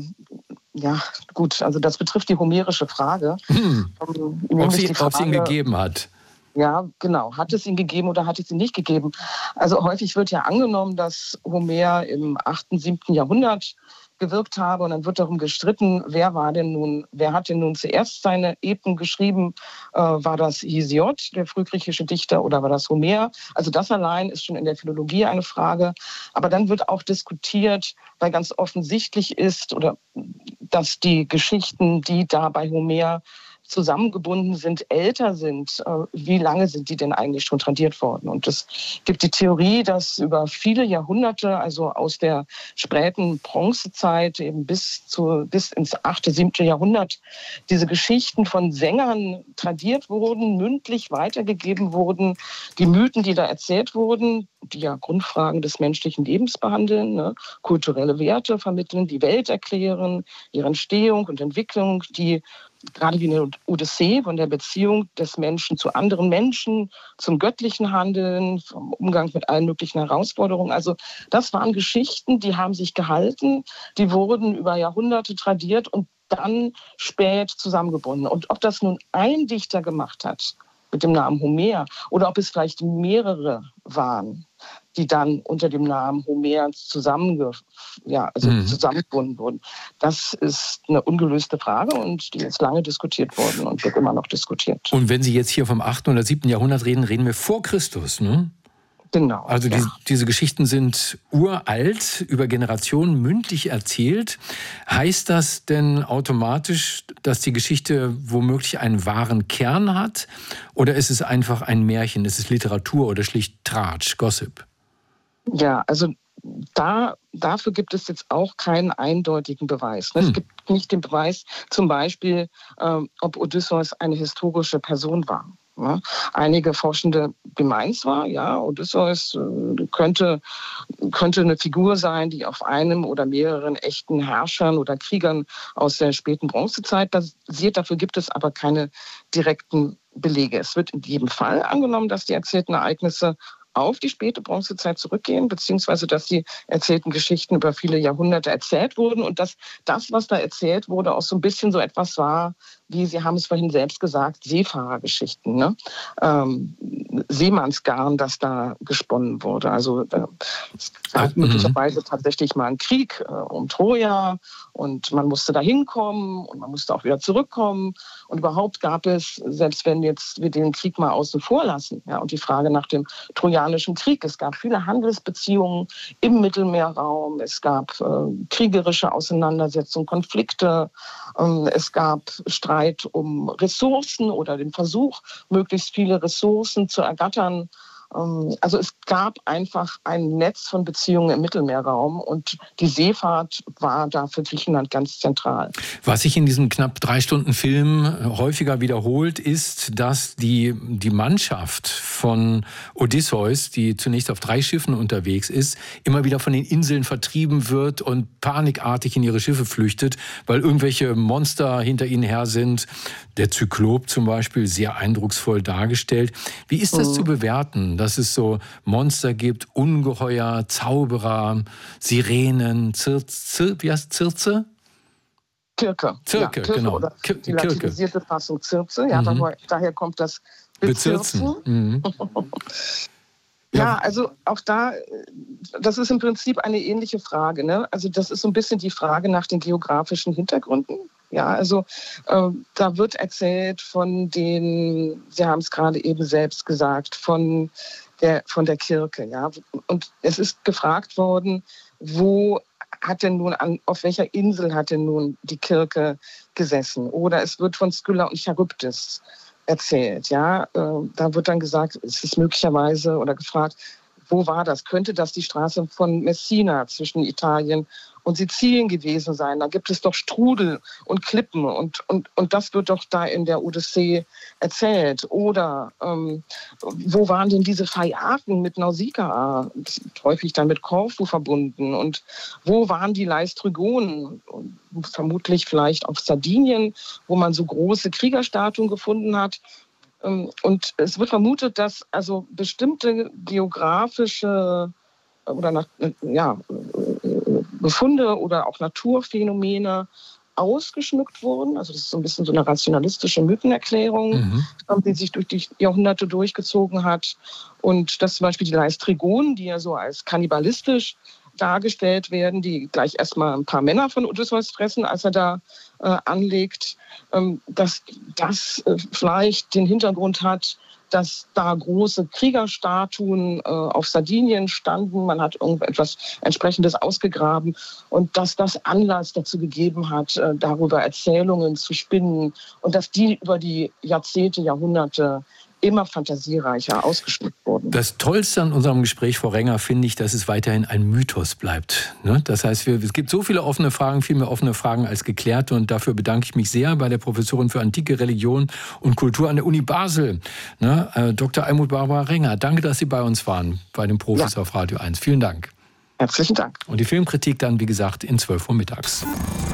ja gut, also das betrifft die homerische Frage. Hm. Um, ob, sie, die Frage, ob sie ihn gegeben hat. Ja, genau. Hat es ihn gegeben oder hat es ihn nicht gegeben? Also häufig wird ja angenommen, dass Homer im achten, siebten Jahrhundert gewirkt habe und dann wird darum gestritten, wer war denn nun, wer hat denn nun zuerst seine Epen geschrieben? Äh, war das Hesiod, der frühgriechische Dichter, oder war das Homer? Also das allein ist schon in der Philologie eine Frage. Aber dann wird auch diskutiert, weil ganz offensichtlich ist, oder dass die Geschichten, die da bei Homer zusammengebunden sind, älter sind. Wie lange sind die denn eigentlich schon tradiert worden? Und es gibt die Theorie, dass über viele Jahrhunderte, also aus der späten Bronzezeit eben bis, zu, bis ins achte, siebte Jahrhundert, diese Geschichten von Sängern tradiert wurden, mündlich weitergegeben wurden. Die Mythen, die da erzählt wurden, die ja Grundfragen des menschlichen Lebens behandeln, ne? Kulturelle Werte vermitteln, die Welt erklären, ihre Entstehung und Entwicklung, die gerade wie eine Odyssee von der Beziehung des Menschen zu anderen Menschen, zum göttlichen Handeln, vom Umgang mit allen möglichen Herausforderungen. Also das waren Geschichten, die haben sich gehalten, die wurden über Jahrhunderte tradiert und dann spät zusammengebunden. Und ob das nun ein Dichter gemacht hat mit dem Namen Homer oder ob es vielleicht mehrere waren, die dann unter dem Namen Homer zusammenge, ja, also mhm. zusammengebunden wurden. Das ist eine ungelöste Frage und die ist lange diskutiert worden und wird immer noch diskutiert. Und wenn Sie jetzt hier vom achten oder siebten Jahrhundert reden, reden wir vor Christus, ne? Genau. Also ja. die, diese Geschichten sind uralt, über Generationen mündlich erzählt. Heißt das denn automatisch, dass die Geschichte womöglich einen wahren Kern hat? Oder ist es einfach ein Märchen? Ist es Literatur oder schlicht Tratsch, Gossip? Ja, also da, dafür gibt es jetzt auch keinen eindeutigen Beweis. Es hm. gibt nicht den Beweis, zum Beispiel, ähm, ob Odysseus eine historische Person war. Ja, einige Forschende meinen zwar, ja, Odysseus äh, könnte, könnte eine Figur sein, die auf einem oder mehreren echten Herrschern oder Kriegern aus der späten Bronzezeit basiert. Dafür gibt es aber keine direkten Belege. Es wird in jedem Fall angenommen, dass die erzählten Ereignisse auf die späte Bronzezeit zurückgehen, beziehungsweise dass die erzählten Geschichten über viele Jahrhunderte erzählt wurden und dass das, was da erzählt wurde, auch so ein bisschen so etwas war, wie Sie haben es vorhin selbst gesagt, Seefahrergeschichten, ne? ähm, Seemannsgarn, das da gesponnen wurde. Also äh, es gab mhm. möglicherweise tatsächlich mal einen Krieg äh, um Troja und man musste da hinkommen und man musste auch wieder zurückkommen. Und überhaupt gab es, selbst wenn jetzt wir den Krieg mal außen vor lassen, ja, und die Frage nach dem Trojanischen Krieg, es gab viele Handelsbeziehungen im Mittelmeerraum, es gab äh, kriegerische Auseinandersetzungen, Konflikte, äh, es gab Streit um Ressourcen oder den Versuch, möglichst viele Ressourcen zu ergattern. Also es gab einfach ein Netz von Beziehungen im Mittelmeerraum und die Seefahrt war da für Griechenland ganz zentral. Was sich in diesem knapp drei Stunden Film häufiger wiederholt, ist, dass die, die Mannschaft von Odysseus, die zunächst auf drei Schiffen unterwegs ist, immer wieder von den Inseln vertrieben wird und panikartig in ihre Schiffe flüchtet, weil irgendwelche Monster hinter ihnen her sind. Der Zyklop zum Beispiel, sehr eindrucksvoll dargestellt. Wie ist das mhm. zu bewerten, dass es so Monster gibt, Ungeheuer, Zauberer, Sirenen, Zirz, Zir, wie heißt Circe? Kirke. Zirke, ja, Kirke genau. Oder Ki- die latinisierte Fassung Circe. Ja, mhm. daher, daher kommt das Bezirzen. Bezirzen. Mhm. Ja, ja, also auch da, das ist im Prinzip eine ähnliche Frage, ne? Also das ist so ein bisschen die Frage nach den geografischen Hintergründen. Ja, also äh, da wird erzählt von den, Sie haben es gerade eben selbst gesagt, von der, von der Kirke. Ja? Und es ist gefragt worden, wo hat denn nun, an, auf welcher Insel hat denn nun die Kirke gesessen? Oder es wird von Skylla und Charybdis erzählt. Ja? Äh, da wird dann gesagt, es ist möglicherweise oder gefragt, wo war das? Könnte das die Straße von Messina zwischen Italien und Sizilien gewesen sein. Da gibt es doch Strudel und Klippen und, und, und das wird doch da in der Odyssee erzählt. Oder ähm, wo waren denn diese Phaiaken mit Nausikaa, häufig dann mit Korfu verbunden? Und wo waren die Laistrygonen? Vermutlich vielleicht auf Sardinien, wo man so große Kriegerstatuen gefunden hat. Und es wird vermutet, dass also bestimmte geografische oder ja, Befunde oder auch Naturphänomene ausgeschmückt wurden. Also das ist so ein bisschen so eine rationalistische Mythenerklärung, mhm. die sich durch die Jahrhunderte durchgezogen hat. Und dass zum Beispiel die Laistrygonen, die ja so als kannibalistisch dargestellt werden, die gleich erstmal ein paar Männer von Odysseus fressen, als er da äh, anlegt, ähm, dass das äh, vielleicht den Hintergrund hat, dass da große Kriegerstatuen äh, auf Sardinien standen. Man hat irgendetwas Entsprechendes ausgegraben und dass das Anlass dazu gegeben hat, äh, darüber Erzählungen zu spinnen und dass die über die Jahrzehnte, Jahrhunderte immer fantasiereicher ausgeschmückt wurden. Das Tollste an unserem Gespräch, Frau Renger, finde ich, dass es weiterhin ein Mythos bleibt. Ne? Das heißt, wir, es gibt so viele offene Fragen, viel mehr offene Fragen als geklärte. Und dafür bedanke ich mich sehr bei der Professorin für Antike, Religion und Kultur an der Uni Basel, ne? äh, Doktor Almut Barbara Renger. Danke, dass Sie bei uns waren, bei den Profis ja. auf Radio eins. Vielen Dank. Herzlichen Dank. Und die Filmkritik dann, wie gesagt, in zwölf Uhr mittags.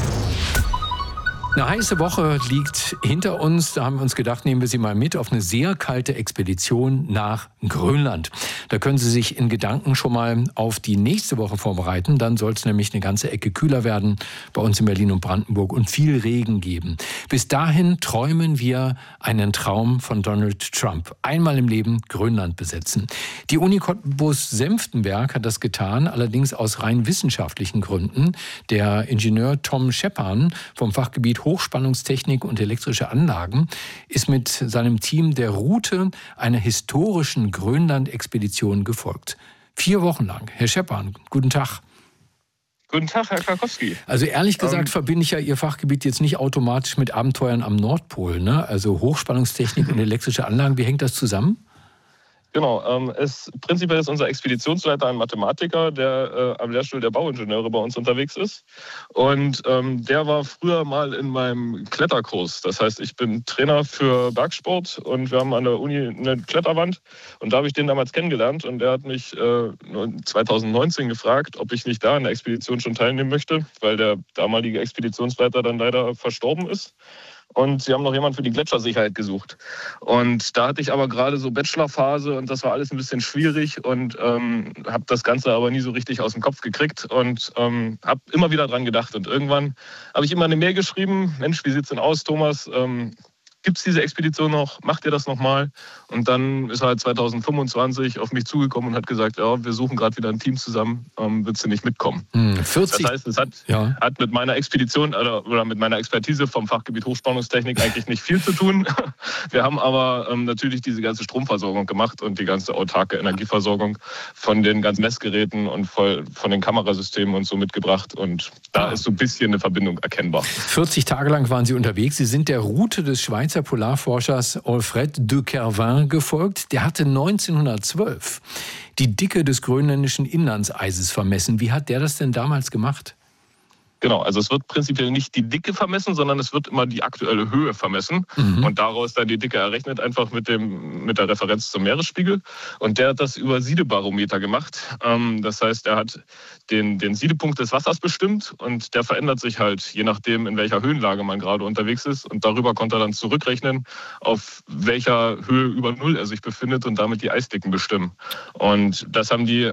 Eine heiße Woche liegt hinter uns. Da haben wir uns gedacht, nehmen wir Sie mal mit auf eine sehr kalte Expedition nach Grönland. Da können Sie sich in Gedanken schon mal auf die nächste Woche vorbereiten. Dann soll es nämlich eine ganze Ecke kühler werden bei uns in Berlin und Brandenburg und viel Regen geben. Bis dahin träumen wir einen Traum von Donald Trump. Einmal im Leben Grönland besetzen. Die Uni Cottbus-Senftenberg hat das getan, allerdings aus rein wissenschaftlichen Gründen. Der Ingenieur Tom Scheppan vom Fachgebiet Hochspannungstechnik und elektrische Anlagen ist mit seinem Team der Route einer historischen Grönland-Expedition gefolgt. Vier Wochen lang. Herr Scheppan, guten Tag. Guten Tag, Herr Karkowski. Also ehrlich gesagt ähm, verbinde ich ja Ihr Fachgebiet jetzt nicht automatisch mit Abenteuern am Nordpol, ne? Also Hochspannungstechnik und elektrische Anlagen, wie hängt das zusammen? Genau, ähm, es, prinzipiell ist unser Expeditionsleiter ein Mathematiker, der äh, am Lehrstuhl der Bauingenieure bei uns unterwegs ist. Und ähm, der war früher mal in meinem Kletterkurs. Das heißt, ich bin Trainer für Bergsport und wir haben an der Uni eine Kletterwand. Und da habe ich den damals kennengelernt. Und der hat mich äh, zwanzig neunzehn gefragt, ob ich nicht da an der Expedition schon teilnehmen möchte, weil der damalige Expeditionsleiter dann leider verstorben ist. Und sie haben noch jemanden für die Gletschersicherheit gesucht. Und da hatte ich aber gerade so Bachelorphase und das war alles ein bisschen schwierig und ähm, habe das Ganze aber nie so richtig aus dem Kopf gekriegt und ähm, habe immer wieder dran gedacht. Und irgendwann habe ich immer eine Mail geschrieben, Mensch, wie sieht's denn aus, Thomas? Ähm, Gibt es diese Expedition noch? Macht ihr das nochmal? Und dann ist er halt zwanzig fünfundzwanzig auf mich zugekommen und hat gesagt, ja, wir suchen gerade wieder ein Team zusammen, ähm, willst du nicht mitkommen? Hm, vierzig Das heißt, es hat, ja. hat mit meiner Expedition oder, oder mit meiner Expertise vom Fachgebiet Hochspannungstechnik eigentlich nicht viel zu tun. Wir haben aber ähm, natürlich diese ganze Stromversorgung gemacht und die ganze autarke Energieversorgung von den ganzen Messgeräten und voll, von den Kamerasystemen und so mitgebracht. Und da ah. ist so ein bisschen eine Verbindung erkennbar. vierzig Tage lang waren Sie unterwegs. Sie sind der Route des Schweizer Polarforschers Alfred de Kervin gefolgt. Der hatte neunzehnhundertzwölf die Dicke des grönländischen Inlandseises vermessen. Wie hat der das denn damals gemacht? Genau, also es wird prinzipiell nicht die Dicke vermessen, sondern es wird immer die aktuelle Höhe vermessen mhm. und daraus dann die Dicke errechnet, einfach mit dem mit der Referenz zum Meeresspiegel. Und der hat das über Siedebarometer gemacht. Das heißt, er hat den, den Siedepunkt des Wassers bestimmt und der verändert sich halt, je nachdem, in welcher Höhenlage man gerade unterwegs ist. Und darüber konnte er dann zurückrechnen, auf welcher Höhe über Null er sich befindet und damit die Eisdicken bestimmen. Und das haben die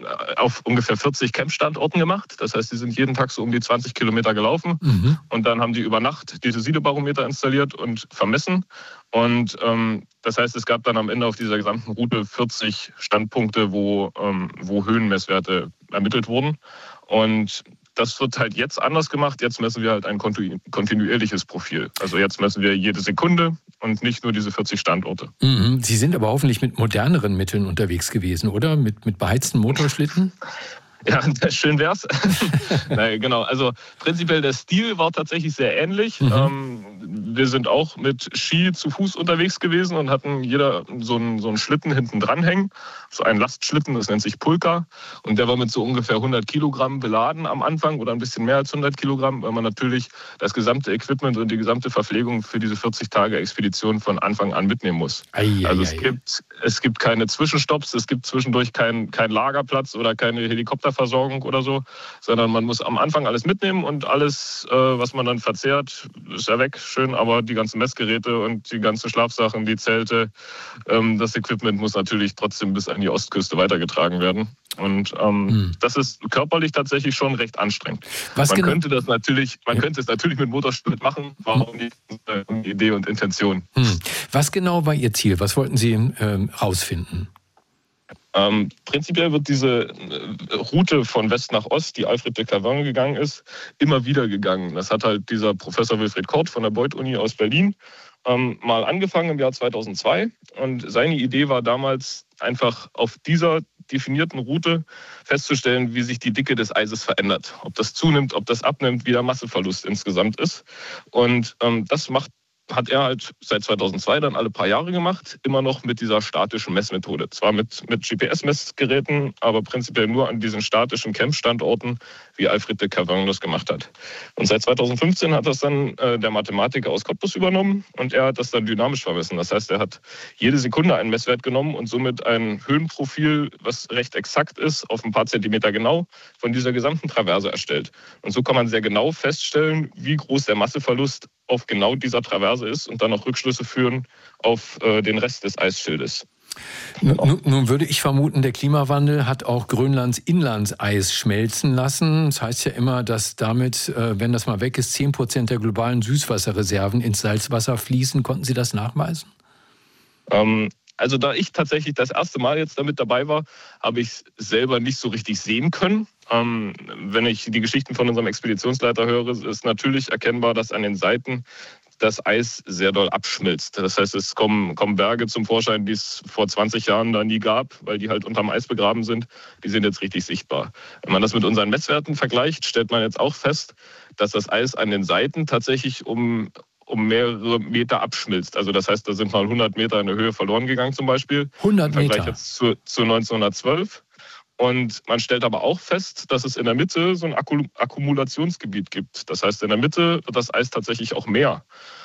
auf ungefähr vierzig Campstandorten gemacht. Das heißt, die sind jeden Tag so um die zwanzig Kilometer gelaufen. Mhm. Und dann haben die über Nacht diese Siedebarometer installiert und vermessen. Und ähm, das heißt, es gab dann am Ende auf dieser gesamten Route vierzig Standpunkte, wo, ähm, wo Höhenmesswerte ermittelt wurden. Und das wird halt jetzt anders gemacht. Jetzt messen wir halt ein kontinuierliches Profil. Also jetzt messen wir jede Sekunde und nicht nur diese vierzig Standorte. Sie sind aber hoffentlich mit moderneren Mitteln unterwegs gewesen, oder? Mit, mit beheizten Motorschlitten? Ja, schön wär's. Nein, genau. Also prinzipiell der Stil war tatsächlich sehr ähnlich. Mhm. Ähm, wir sind auch mit Ski zu Fuß unterwegs gewesen und hatten jeder so einen, so einen Schlitten hinten dranhängen. So einen Lastschlitten, das nennt sich Pulka. Und der war mit so ungefähr hundert Kilogramm beladen am Anfang oder ein bisschen mehr als hundert Kilogramm, weil man natürlich das gesamte Equipment und die gesamte Verpflegung für diese vierzig Tage Expedition von Anfang an mitnehmen muss. Ei, also ei, es, ei. Gibt, es gibt keine Zwischenstopps, es gibt zwischendurch keinen kein Lagerplatz oder keine Helikopterversorgung oder so, sondern man muss am Anfang alles mitnehmen und alles, äh, was man dann verzehrt, ist ja weg, schön, aber die ganzen Messgeräte und die ganzen Schlafsachen, die Zelte, ähm, das Equipment muss natürlich trotzdem bis an die Ostküste weitergetragen werden. Und ähm, hm. das ist körperlich tatsächlich schon recht anstrengend. Was man genau? könnte das natürlich, man ja. könnte es natürlich mit Motorsport machen, warum nicht äh, Idee und Intention. Hm. Was genau war Ihr Ziel? Was wollten Sie ähm, rausfinden? Ähm, prinzipiell wird diese äh, Route von West nach Ost, die Alfred de Cavain gegangen ist, immer wieder gegangen. Das hat halt dieser Professor Wilfried Kort von der Beuth-Uni aus Berlin ähm, mal angefangen im Jahr zweitausendzwei. Und seine Idee war damals einfach auf dieser definierten Route festzustellen, wie sich die Dicke des Eises verändert. Ob das zunimmt, ob das abnimmt, wie der Masseverlust insgesamt ist. Und ähm, das macht hat er halt seit zweitausendzwei dann alle paar Jahre gemacht, immer noch mit dieser statischen Messmethode. Zwar mit, mit G P S-Messgeräten, aber prinzipiell nur an diesen statischen Campstandorten, wie Alfred de Cavain das gemacht hat. Und seit zweitausendfünfzehn hat das dann äh, der Mathematiker aus Cottbus übernommen und er hat das dann dynamisch vermessen. Das heißt, er hat jede Sekunde einen Messwert genommen und somit ein Höhenprofil, was recht exakt ist, auf ein paar Zentimeter genau, von dieser gesamten Traverse erstellt. Und so kann man sehr genau feststellen, wie groß der Masseverlust auf genau dieser Traverse ist und dann auch Rückschlüsse führen auf äh, den Rest des Eisschildes. Nun, nun würde ich vermuten, der Klimawandel hat auch Grönlands Inlandseis schmelzen lassen. Das heißt ja immer, dass damit, äh, wenn das mal weg ist, zehn Prozent der globalen Süßwasserreserven ins Salzwasser fließen. Konnten Sie das nachweisen? Ähm, also da ich tatsächlich das erste Mal jetzt damit dabei war, habe ich es selber nicht so richtig sehen können. Ähm, wenn ich die Geschichten von unserem Expeditionsleiter höre, ist natürlich erkennbar, dass an den Seiten das Eis sehr doll abschmilzt. Das heißt, es kommen, kommen Berge zum Vorschein, die es vor zwanzig Jahren da nie gab, weil die halt unterm Eis begraben sind. Die sind jetzt richtig sichtbar. Wenn man das mit unseren Messwerten vergleicht, stellt man jetzt auch fest, dass das Eis an den Seiten tatsächlich um, um mehrere Meter abschmilzt. Also das heißt, da sind mal hundert Meter in der Höhe verloren gegangen zum Beispiel. hundert Meter? Im Vergleich jetzt zu, zu neunzehnhundertzwölf. Und man stellt aber auch fest, dass es in der Mitte so ein Akkumulationsgebiet gibt. Das heißt, in der Mitte wird das Eis tatsächlich auch mehr.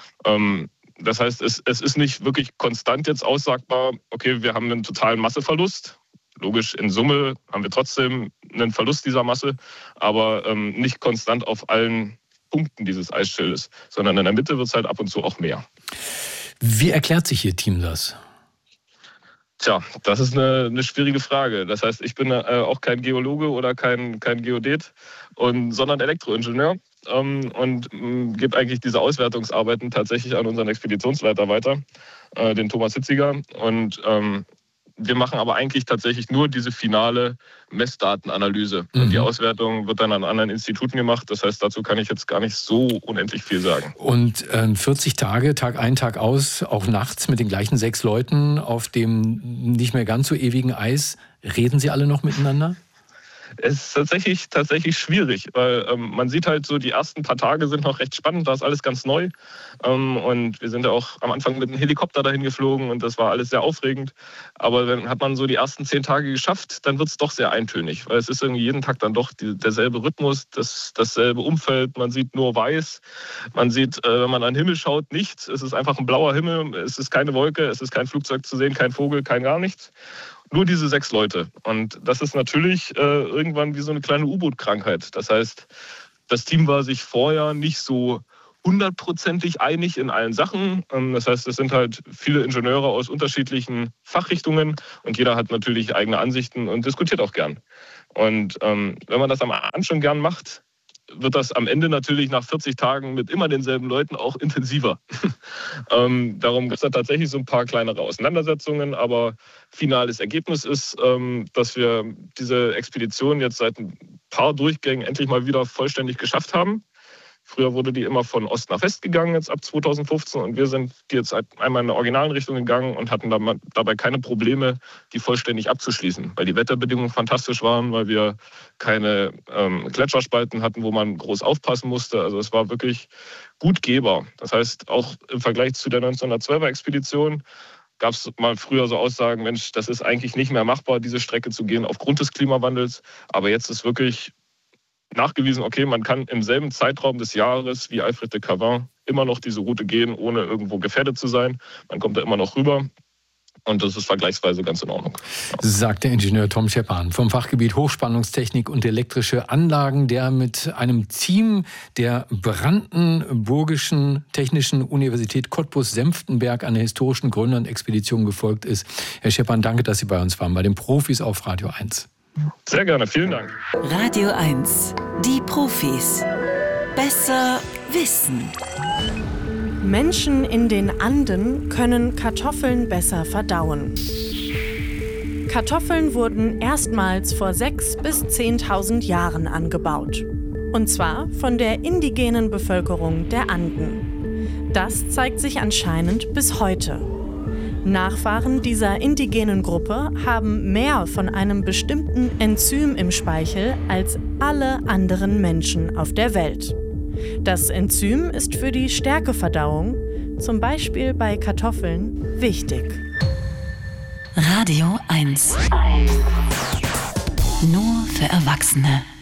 Das heißt, es, es ist nicht wirklich konstant jetzt aussagbar, okay, wir haben einen totalen Masseverlust. Logisch, in Summe haben wir trotzdem einen Verlust dieser Masse, aber nicht konstant auf allen Punkten dieses Eisschildes, sondern in der Mitte wird es halt ab und zu auch mehr. Wie erklärt sich Ihr Team das? Tja, das ist eine, eine schwierige Frage. Das heißt, ich bin äh, auch kein Geologe oder kein, kein Geodet, und, sondern Elektroingenieur ähm, und äh, gebe eigentlich diese Auswertungsarbeiten tatsächlich an unseren Expeditionsleiter weiter, äh, den Thomas Hitziger. Und ähm, wir machen aber eigentlich tatsächlich nur diese finale Messdatenanalyse. Mhm. Und die Auswertung wird dann an anderen Instituten gemacht. Das heißt, dazu kann ich jetzt gar nicht so unendlich viel sagen. Und äh, vierzig Tage, Tag ein, Tag aus, auch nachts mit den gleichen sechs Leuten auf dem nicht mehr ganz so ewigen Eis. Reden Sie alle noch miteinander? Es ist tatsächlich, tatsächlich schwierig, weil ähm, man sieht halt so, die ersten paar Tage sind noch recht spannend, da ist alles ganz neu. Ähm, und wir sind ja auch am Anfang mit einem Helikopter dahin geflogen und das war alles sehr aufregend. Aber dann hat man so die ersten zehn Tage geschafft, dann wird es doch sehr eintönig, weil es ist irgendwie jeden Tag dann doch die, derselbe Rhythmus, das, dasselbe Umfeld. Man sieht nur weiß, man sieht, äh, wenn man an den Himmel schaut, nichts. Es ist einfach ein blauer Himmel, es ist keine Wolke, es ist kein Flugzeug zu sehen, kein Vogel, kein gar nichts. Nur diese sechs Leute. Und das ist natürlich äh, irgendwann wie so eine kleine U-Boot-Krankheit. Das heißt, das Team war sich vorher nicht so hundertprozentig einig in allen Sachen. Ähm, das heißt, es sind halt viele Ingenieure aus unterschiedlichen Fachrichtungen und jeder hat natürlich eigene Ansichten und diskutiert auch gern. Und ähm, wenn man das am Anfang schon gern macht, wird das am Ende natürlich nach vierzig Tagen mit immer denselben Leuten auch intensiver. ähm, darum gibt es da tatsächlich so ein paar kleinere Auseinandersetzungen, aber finales Ergebnis ist, ähm, dass wir diese Expedition jetzt seit ein paar Durchgängen endlich mal wieder vollständig geschafft haben. Früher wurde die immer von Ost nach West gegangen, jetzt ab zweitausendfünfzehn. Und wir sind jetzt einmal in der originalen Richtung gegangen und hatten dabei keine Probleme, die vollständig abzuschließen. Weil die Wetterbedingungen fantastisch waren, weil wir keine ähm, Gletscherspalten hatten, wo man groß aufpassen musste. Also es war wirklich gut gehbar. Das heißt, auch im Vergleich zu der neunzehnhundertzwölfer Expedition gab es mal früher so Aussagen, Mensch, das ist eigentlich nicht mehr machbar, diese Strecke zu gehen aufgrund des Klimawandels. Aber jetzt ist wirklich nachgewiesen, okay, man kann im selben Zeitraum des Jahres wie Alfred de Cavin immer noch diese Route gehen, ohne irgendwo gefährdet zu sein. Man kommt da immer noch rüber. Und das ist vergleichsweise ganz in Ordnung. Ja. Sagt der Ingenieur Tom Scheppan vom Fachgebiet Hochspannungstechnik und elektrische Anlagen, der mit einem Team der Brandenburgischen Technischen Universität Cottbus-Senftenberg an der historischen Grönland-Expedition gefolgt ist. Herr Scheppan, danke, dass Sie bei uns waren, bei den Profis auf Radio eins. Sehr gerne, vielen Dank. Radio eins, die Profis. Besser wissen. Menschen in den Anden können Kartoffeln besser verdauen. Kartoffeln wurden erstmals vor sechstausend bis zehntausend Jahren angebaut. Und zwar von der indigenen Bevölkerung der Anden. Das zeigt sich anscheinend bis heute. Nachfahren dieser indigenen Gruppe haben mehr von einem bestimmten Enzym im Speichel als alle anderen Menschen auf der Welt. Das Enzym ist für die Stärkeverdauung, zum Beispiel bei Kartoffeln, wichtig. Radio eins. Nur für Erwachsene.